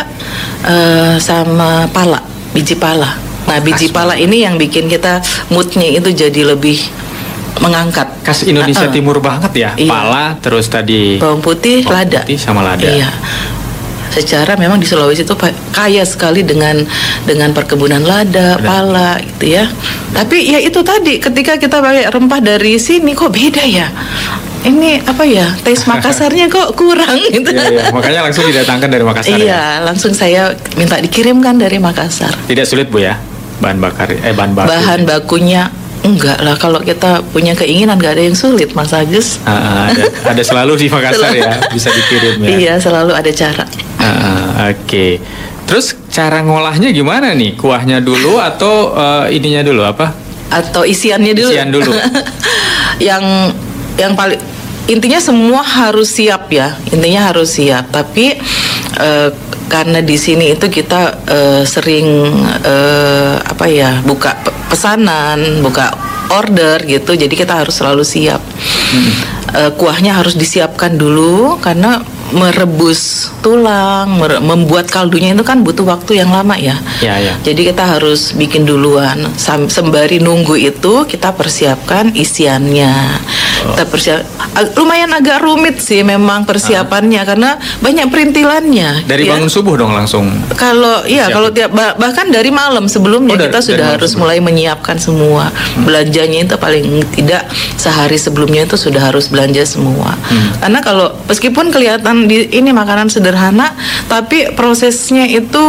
sama pala, biji pala. Nah, biji pala ini yang bikin kita moodnya itu jadi lebih mengangkat. Khas Indonesia Timur banget ya. Iya. Pala, terus tadi bawang putih, lada. Putih sama lada. Iya. Secara memang di Sulawesi itu kaya sekali dengan perkebunan lada, pala gitu ya. Tapi ya itu tadi ketika kita pakai rempah dari sini kok beda ya. Ini taste Makassarnya kok kurang gitu. Iya, makanya langsung didatangkan dari Makassar. Iya, langsung saya minta dikirimkan dari Makassar. Tidak sulit Bu ya? Bahan bakunya enggak lah, kalau kita punya keinginan nggak ada yang sulit, Mas Agus. Ada selalu di Makassar ya, bisa dikirim ya. Iya, selalu ada cara. Oke. Terus cara ngolahnya gimana nih? Kuahnya dulu atau ininya dulu apa? Atau isiannya dulu? Isian dulu. yang paling intinya semua harus siap ya. Intinya harus siap. Tapi karena di sini itu kita sering buka pesanan, buka order gitu. Jadi kita harus selalu siap. Kuahnya harus disiapkan dulu karena merebus tulang, membuat kaldunya itu kan butuh waktu yang lama ya. Jadi kita harus bikin duluan. Sembari nunggu itu kita persiapkan isiannya. Kita lumayan agak rumit sih memang persiapannya karena banyak perintilannya. Dari bangun subuh dong langsung. Kalau bahkan dari malam sebelumnya kita sudah harus mulai menyiapkan semua. Belanjanya itu paling tidak sehari sebelumnya itu sudah harus belanja semua. Karena kalau meskipun kelihatan ini makanan sederhana, tapi prosesnya itu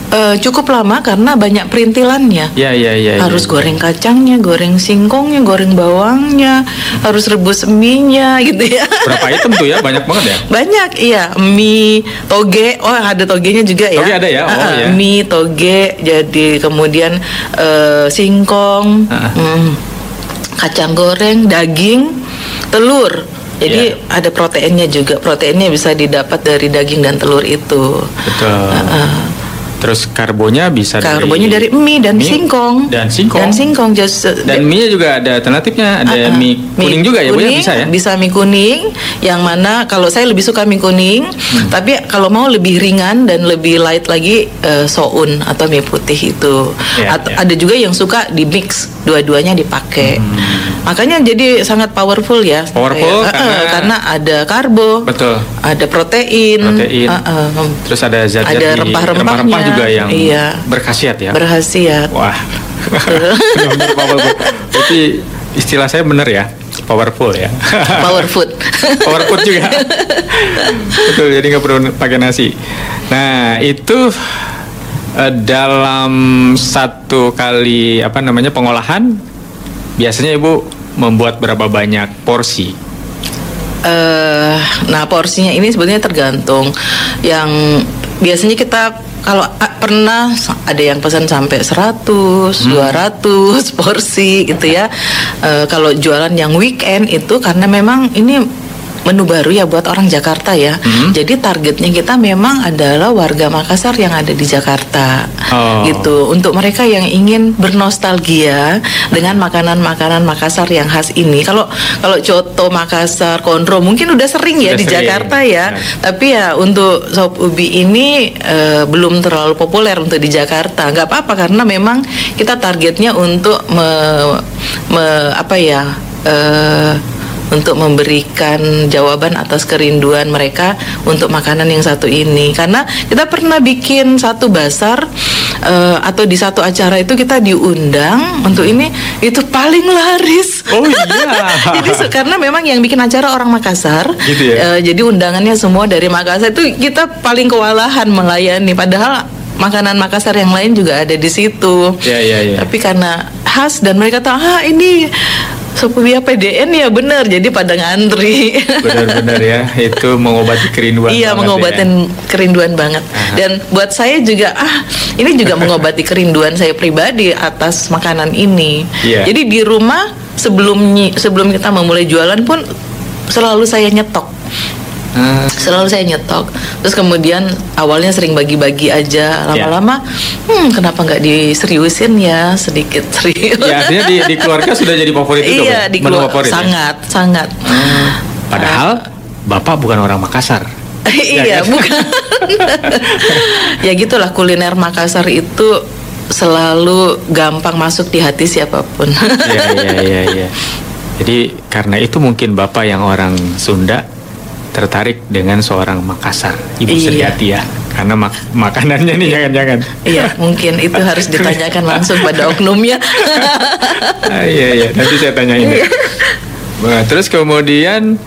cukup lama karena banyak perintilannya. Iya. Harus goreng kacangnya, goreng singkongnya, goreng bawangnya, harus rebus mie-nya gitu ya. Berapa item tuh ya? Banyak banget ya? Banyak, iya. Mie, toge, ada togenya juga ya. Toge ada ya? Ya. Mie, toge, jadi kemudian singkong, kacang goreng, daging, telur. Jadi ada proteinnya juga. Proteinnya bisa didapat dari daging dan telur itu. Betul. Terus karbonya bisa dari mie dan singkong. Dan singkong. Dan mie juga ada alternatifnya. Ada mie kuning juga ya, Bu ya? Bisa ya? Bisa mie kuning. Yang mana kalau saya lebih suka mie kuning. Tapi kalau mau lebih ringan dan lebih light lagi, soun atau mie putih itu. Ada juga yang suka di mix, dua-duanya dipakai. Makanya jadi sangat powerful ya. Karena ada karbo. Betul. Ada protein. Terus ada zat ada rempah-rempahnya juga yang berkhasiat ya. Berkhasiat. Wah. Benar-benar powerful. Berarti istilah saya benar ya. Powerful ya. Power food. Power food juga. Betul, jadi nggak perlu pakai nasi. Nah, itu dalam satu kali pengolahan biasanya Ibu membuat berapa banyak porsi? Nah, porsinya ini sebenarnya tergantung. Yang biasanya kita kalau pernah ada yang pesan sampai 100, 200 porsi gitu ya. Kalau jualan yang weekend itu karena memang ini menu baru ya buat orang Jakarta ya. Jadi targetnya kita memang adalah warga Makassar yang ada di Jakarta. Gitu. Untuk mereka yang ingin bernostalgia dengan makanan-makanan Makassar yang khas ini. Kalau coto Makassar, konro mungkin udah sering ya di Jakarta ya. Tapi ya untuk sop ubi ini belum terlalu populer untuk di Jakarta. Nggak apa-apa karena memang kita targetnya untuk untuk memberikan jawaban atas kerinduan mereka untuk makanan yang satu ini. Karena kita pernah bikin satu basar atau di satu acara itu kita diundang untuk ini, itu paling laris. Oh iya. Jadi karena memang yang bikin acara orang Makassar, gitu ya? Jadi undangannya semua dari Makassar, itu kita paling kewalahan melayani. Padahal makanan Makassar yang lain juga ada di situ. Iya. Tapi karena khas dan mereka tahu, ini sop ubi PDN ya benar, jadi pada ngantri. Benar-benar ya, itu mengobati kerinduan. Iya, mengobatin kerinduan banget. Dan buat saya juga, ini juga mengobati kerinduan saya pribadi atas makanan ini. Jadi di rumah sebelum kita memulai jualan pun selalu saya nyetok. Terus kemudian awalnya sering bagi-bagi aja, lama-lama kenapa nggak diseriusin ya, sedikit serius. Ya, artinya di keluarga sudah jadi favorit itu. Iya, di keluarga sangat. Padahal Bapak bukan orang Makassar. Iya, bukan. Ya gitulah, kuliner Makassar itu selalu gampang masuk di hati siapapun. Iya. Jadi karena itu mungkin Bapak yang orang Sunda tertarik dengan seorang Makassar, Ibu Suryati ya, karena makanannya nih jangan-jangan. Iya, mungkin itu harus ditanyakan langsung pada oknumnya. Iya, nanti saya tanyain. Nah, terus kemudian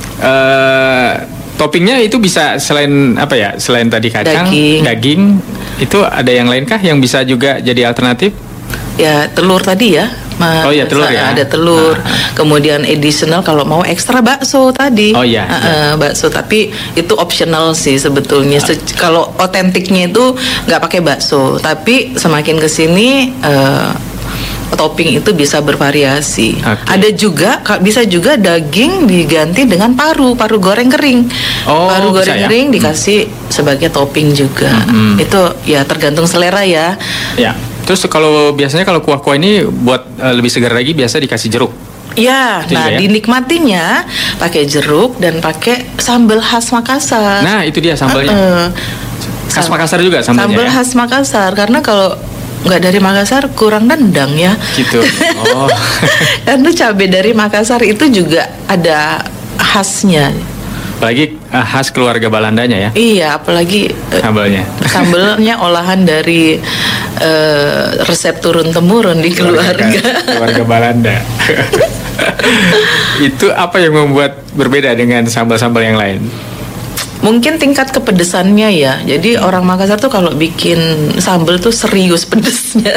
toppingnya itu bisa selain selain tadi kacang, daging, itu ada yang lain kah yang bisa juga jadi alternatif? Ya, telur tadi ya. Telur ya. Ada telur. Kemudian additional kalau mau ekstra bakso tadi. Bakso, tapi itu optional sih sebetulnya. Kalau otentiknya itu nggak pakai bakso, tapi semakin kesini topping itu bisa bervariasi. Ada juga bisa juga daging diganti dengan paru goreng kering. Paru goreng kering dikasih sebagai topping juga. Itu ya tergantung selera ya. Ya. Terus biasanya kalau kuah-kuah ini buat lebih segar lagi biasa dikasih jeruk. Ya, dinikmatinya pakai jeruk dan pakai sambal khas Makassar. Nah, itu dia sambalnya. Khas Makassar juga sambalnya. Sambal khas Makassar, karena kalau nggak dari Makassar kurang nendang ya. Gitu. Karena cabai dari Makassar itu juga ada khasnya. Apalagi khas keluarga Balandanya ya. Iya, apalagi sambalnya olahan dari resep turun-temurun di keluarga Balanda. Itu apa yang membuat berbeda dengan sambal-sambal yang lain? Mungkin tingkat kepedesannya ya. Jadi orang Makassar tuh kalau bikin sambal tuh serius pedesnya.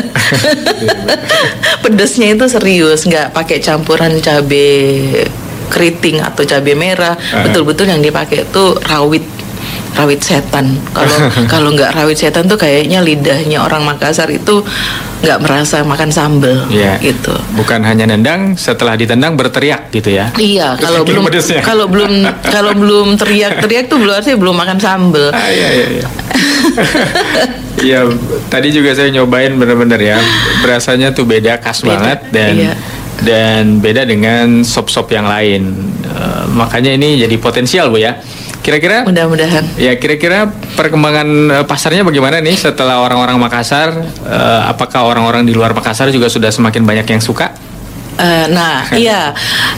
Pedesnya itu serius, nggak pakai campuran cabai keriting atau cabai merah. Betul-betul yang dipakai tuh rawit setan. Kalau nggak rawit setan tuh kayaknya lidahnya orang Makassar itu nggak merasa makan sambal gitu. Bukan hanya nendang, setelah ditendang berteriak gitu ya. Iya, kalau belum teriak-teriak tuh berarti belum makan sambal. Iya. Ya, tadi juga saya nyobain bener-bener ya. Berasanya tuh beda, khas banget dan beda dengan sop-sop yang lain. Makanya ini jadi potensial Bu ya. Kira-kira mudah-mudahan. Ya, kira-kira perkembangan pasarnya bagaimana nih setelah orang-orang Makassar? Apakah orang-orang di luar Makassar juga sudah semakin banyak yang suka? Iya.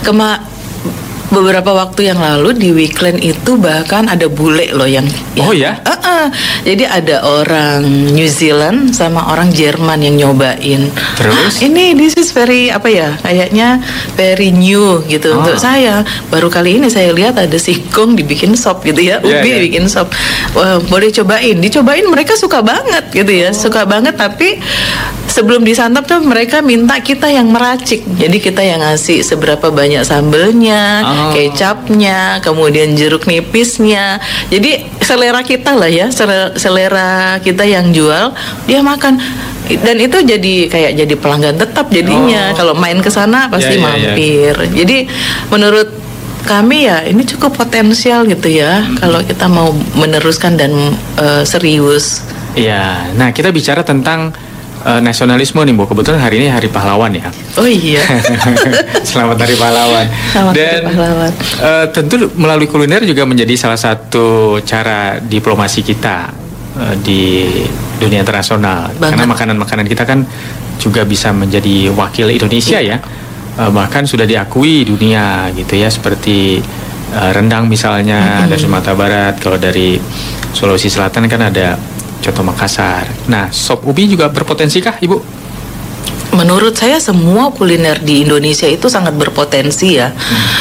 Beberapa waktu yang lalu di Weekland itu bahkan ada bule loh yang oh ya? Jadi ada orang New Zealand sama orang Jerman yang nyobain. Terus? Ini this is very kayaknya very new gitu untuk saya. Baru kali ini saya lihat ada singkong dibikin sop gitu ya, ubi dibikin sop. Wah, boleh cobain. Dicobain mereka suka banget gitu ya, suka banget. Tapi sebelum disantap tuh mereka minta kita yang meracik. Jadi kita yang ngasih seberapa banyak sambelnya, kecapnya, kemudian jeruk nipisnya. Jadi selera kita lah ya, selera kita yang jual, dia makan. Dan itu jadi pelanggan tetap jadinya. Kalau main ke sana pasti mampir. Jadi menurut kami ya ini cukup potensial gitu ya kalau kita mau meneruskan dan serius. Iya. Nah, kita bicara tentang nasionalisme nih Bu. Kebetulan hari ini Hari Pahlawan ya. Oh iya. Selamat Hari Pahlawan. Selamat Dan Hari Pahlawan. Tentu melalui kuliner juga menjadi salah satu cara diplomasi kita di dunia internasional. Karena makanan-makanan kita kan juga bisa menjadi wakil Indonesia ya. Bahkan sudah diakui dunia gitu ya, seperti rendang misalnya dari Sumatera Barat. Kalau dari Sulawesi Selatan kan ada Coto Makassar. Nah, sop ubi juga berpotensi kah, Ibu? Menurut saya semua kuliner di Indonesia itu sangat berpotensi ya.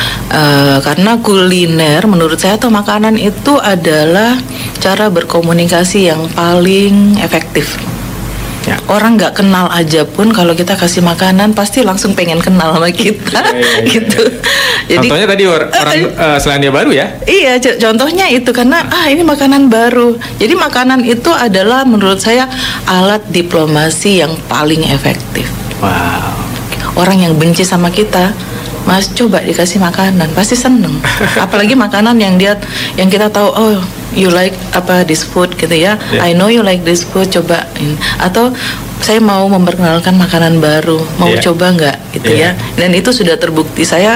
Karena kuliner menurut saya atau makanan itu adalah cara berkomunikasi yang paling efektif. Ya. Orang nggak kenal aja pun kalau kita kasih makanan pasti langsung pengen kenal sama kita, gitu. Jadi, contohnya tadi orang Selandia Baru ya? Iya, contohnya itu karena ini makanan baru. Jadi makanan itu adalah menurut saya alat diplomasi yang paling efektif. Wow. Orang yang benci sama kita, Mas coba dikasih makanan pasti seneng. Apalagi makanan yang kita tahu, oh you like this food gitu ya. I know you like this food, cobain. Atau saya mau memperkenalkan makanan baru, mau coba nggak gitu ya. Dan itu sudah terbukti. Saya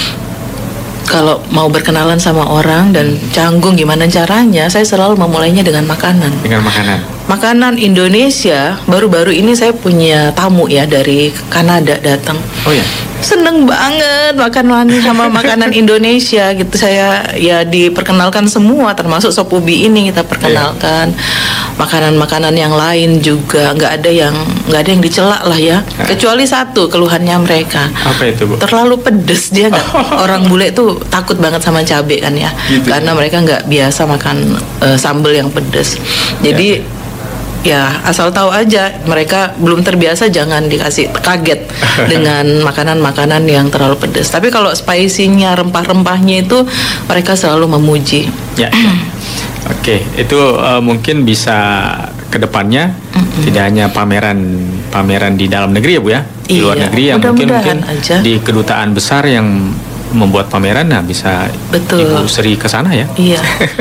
kalau mau berkenalan sama orang dan canggung gimana caranya, saya selalu memulainya dengan makanan. Dengan makanan. Makanan Indonesia, baru-baru ini saya punya tamu ya dari Kanada datang. Oh ya. Seneng banget makan sama makanan Indonesia gitu. Saya ya diperkenalkan semua, termasuk sop ubi ini kita perkenalkan. Makanan-makanan yang lain juga nggak ada yang dicela lah ya. Kecuali satu keluhannya mereka. Apa itu, Bu? Terlalu pedes dia nggak. Orang bule tuh takut banget sama cabai kan ya. Gitu. Karena mereka nggak biasa makan sambal yang pedes. Jadi ya asal tahu aja, mereka belum terbiasa, jangan dikasih kaget dengan makanan-makanan yang terlalu pedas. Tapi kalau spicy-nya, rempah-rempahnya itu mereka selalu memuji. Ya. Oke, itu mungkin bisa kedepannya tidak hanya pameran di dalam negeri ya Bu ya, di luar negeri yang mungkin aja. Di kedutaan besar yang membuat pameran, nah bisa Ibu Sri ke sana ya. Iya.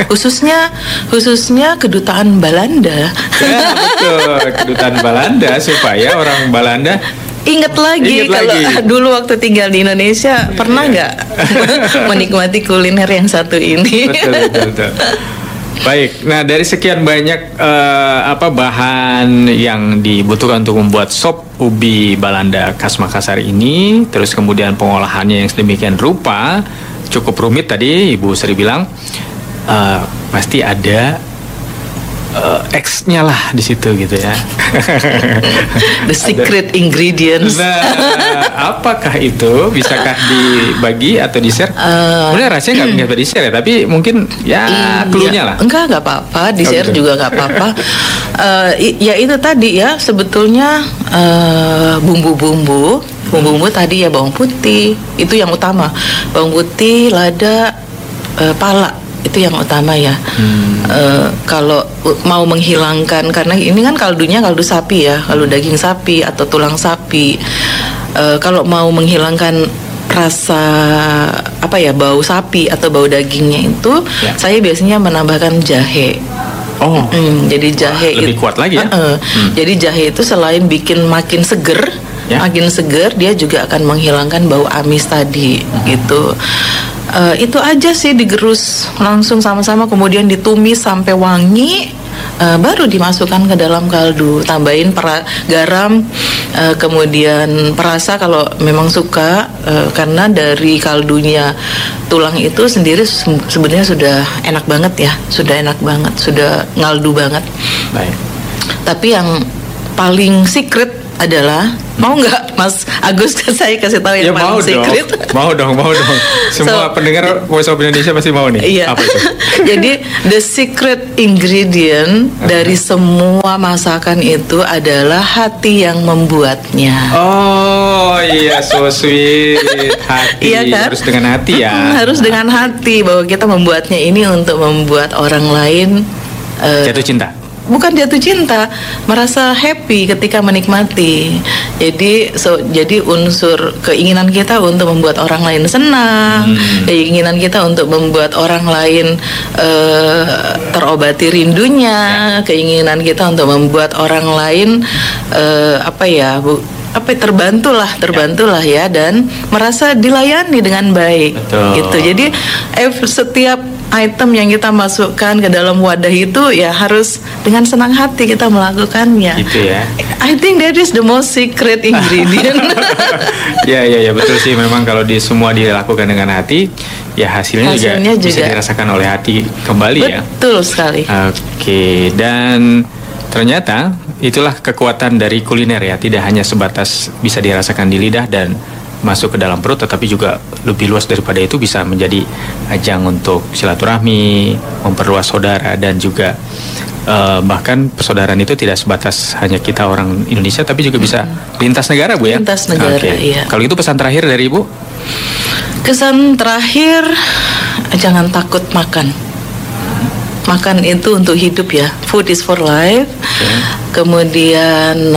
khususnya kedutaan Belanda. Ya, betul, kedutaan Belanda supaya orang Belanda ingat lagi kalau dulu waktu tinggal di Indonesia pernah nggak menikmati kuliner yang satu ini. Betul. Baik, nah dari sekian banyak bahan yang dibutuhkan untuk membuat sop ubi Belanda khas Makassar ini, terus kemudian pengolahannya yang sedemikian rupa, cukup rumit tadi Ibu Sri bilang, pasti ada X-nya lah di situ gitu ya. The secret ingredients. Nah, apakah itu? Bisakah dibagi atau di-share? Sebenarnya rasanya nggak bisa di-share ya, tapi mungkin ya clue-nya lah. Enggak apa-apa, di-share gitu. juga nggak apa-apa. Ya itu tadi ya, sebetulnya bumbu-bumbu tadi ya, bawang putih itu yang utama, bawang putih, lada, pala itu yang utama ya. Kalau mau menghilangkan, karena ini kan kaldunya kaldu sapi ya, kaldu daging sapi atau tulang sapi. Kalau mau menghilangkan rasa bau sapi atau bau dagingnya itu, saya biasanya menambahkan jahe. Jadi jahe lebih kuat lagi ya. Jadi jahe itu selain bikin makin seger, dia juga akan menghilangkan bau amis tadi gitu. Itu aja sih, digerus langsung sama-sama, kemudian ditumis sampai wangi, baru dimasukkan ke dalam kaldu. Tambahin garam, kemudian perasa kalau memang suka, karena dari kaldunya tulang itu sendiri sebenarnya sudah enak banget ya, sudah ngaldu banget. Baik. Tapi yang paling secret adalah, mau nggak Mas Agus saya kasih tahu yang paling secret? Mau dong. Semua pendengar Voice of Indonesia pasti mau nih. Iya. Apa itu? Jadi the secret ingredient dari semua masakan itu adalah hati yang membuatnya. Oh iya, so sweet. Hati, iya kan? Harus dengan hati ya. Harus dengan hati, bahwa kita membuatnya ini untuk membuat orang lain jatuh cinta. Bukan jatuh cinta, merasa happy ketika menikmati. Jadi unsur keinginan kita untuk membuat orang lain senang, keinginan kita untuk membuat orang lain terobati rindunya, keinginan kita untuk membuat orang lain terbantulah ya, dan merasa dilayani dengan baik. Betul. Gitu. Jadi setiap item yang kita masukkan ke dalam wadah itu ya harus dengan senang hati kita melakukannya. Gitu ya. I think that is the most secret ingredient. Ya betul sih, memang kalau semua dilakukan dengan hati, ya hasilnya juga bisa dirasakan oleh hati kembali. Betul ya. Betul sekali. Oke, dan ternyata itulah kekuatan dari kuliner ya, tidak hanya sebatas bisa dirasakan di lidah dan masuk ke dalam perut, tetapi juga lebih luas daripada itu, bisa menjadi ajang untuk silaturahmi, memperluas saudara, dan juga bahkan persaudaraan itu tidak sebatas hanya kita orang Indonesia, tapi juga bisa lintas negara, Bu ya. Lintas negara, iya. Kalau itu pesan terakhir dari Ibu? Kesan terakhir, jangan takut makan. Makan itu untuk hidup ya. Food is for life. Kemudian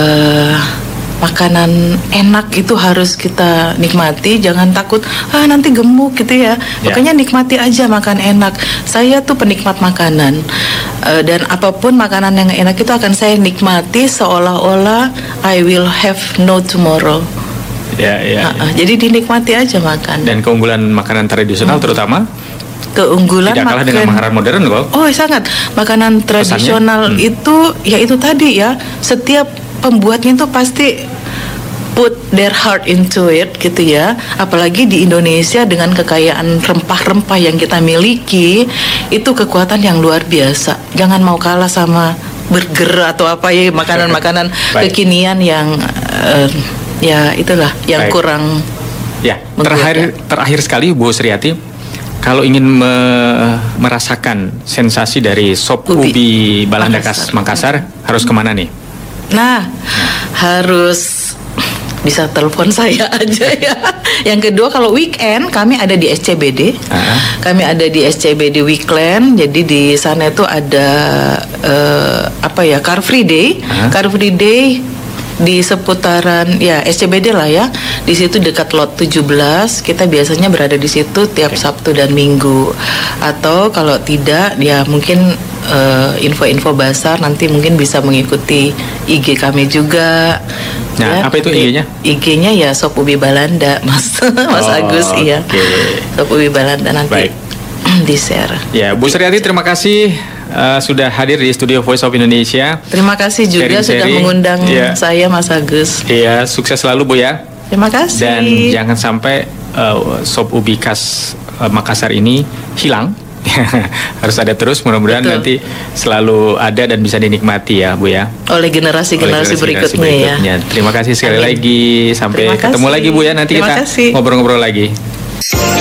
makanan enak itu harus kita nikmati, jangan takut nanti gemuk gitu ya. Makanya nikmati aja makan enak. Saya tuh penikmat makanan, dan apapun makanan yang enak itu akan saya nikmati seolah-olah I will have no tomorrow. Jadi dinikmati aja makan. Dan keunggulan makanan tradisional terutama keunggulan tidak kalah dengan makanan modern loh. Oh sangat. Makanan tradisional itu ya itu tadi ya, setiap pembuatnya itu pasti put their heart into it gitu ya. Apalagi di Indonesia dengan kekayaan rempah-rempah yang kita miliki, itu kekuatan yang luar biasa. Jangan mau kalah sama burger atau apa ya, makanan-makanan kekinian yang ya itulah yang kurang. Ya, terakhir sekali Bu Sriati, kalau ingin merasakan sensasi dari sop ubi Balandakas Makassar, harus kemana nih? Nah, harus bisa telepon saya aja ya. Yang kedua, kalau weekend kami ada di SCBD. Kami ada di SCBD Weekland. Jadi di sana itu ada Car Free Day. Car Free Day di seputaran ya SCBD lah ya. Di situ dekat lot 17. Kita biasanya berada di situ tiap Sabtu dan Minggu. Atau kalau tidak ya mungkin info-info basar nanti mungkin bisa mengikuti IG kami juga. Nah, ya, apa itu IG-nya? IG-nya ya Sop Ubi Balanda, Mas Agus, iya. Sop Ubi Balanda nanti di-share. Ya, Bu Sriati, terima kasih sudah hadir di studio Voice of Indonesia. Terima kasih juga sudah mengundang saya, Mas Agus. Iya, sukses selalu Bu ya. Terima kasih. Dan jangan sampai sop ubi khas Makassar ini hilang. harus ada terus. Mudah-mudahan nanti selalu ada dan bisa dinikmati ya Bu ya. Oleh generasi-generasi berikutnya ya. Terima kasih sekali lagi. Sampai ketemu lagi Bu ya. Nanti kita ngobrol-ngobrol lagi.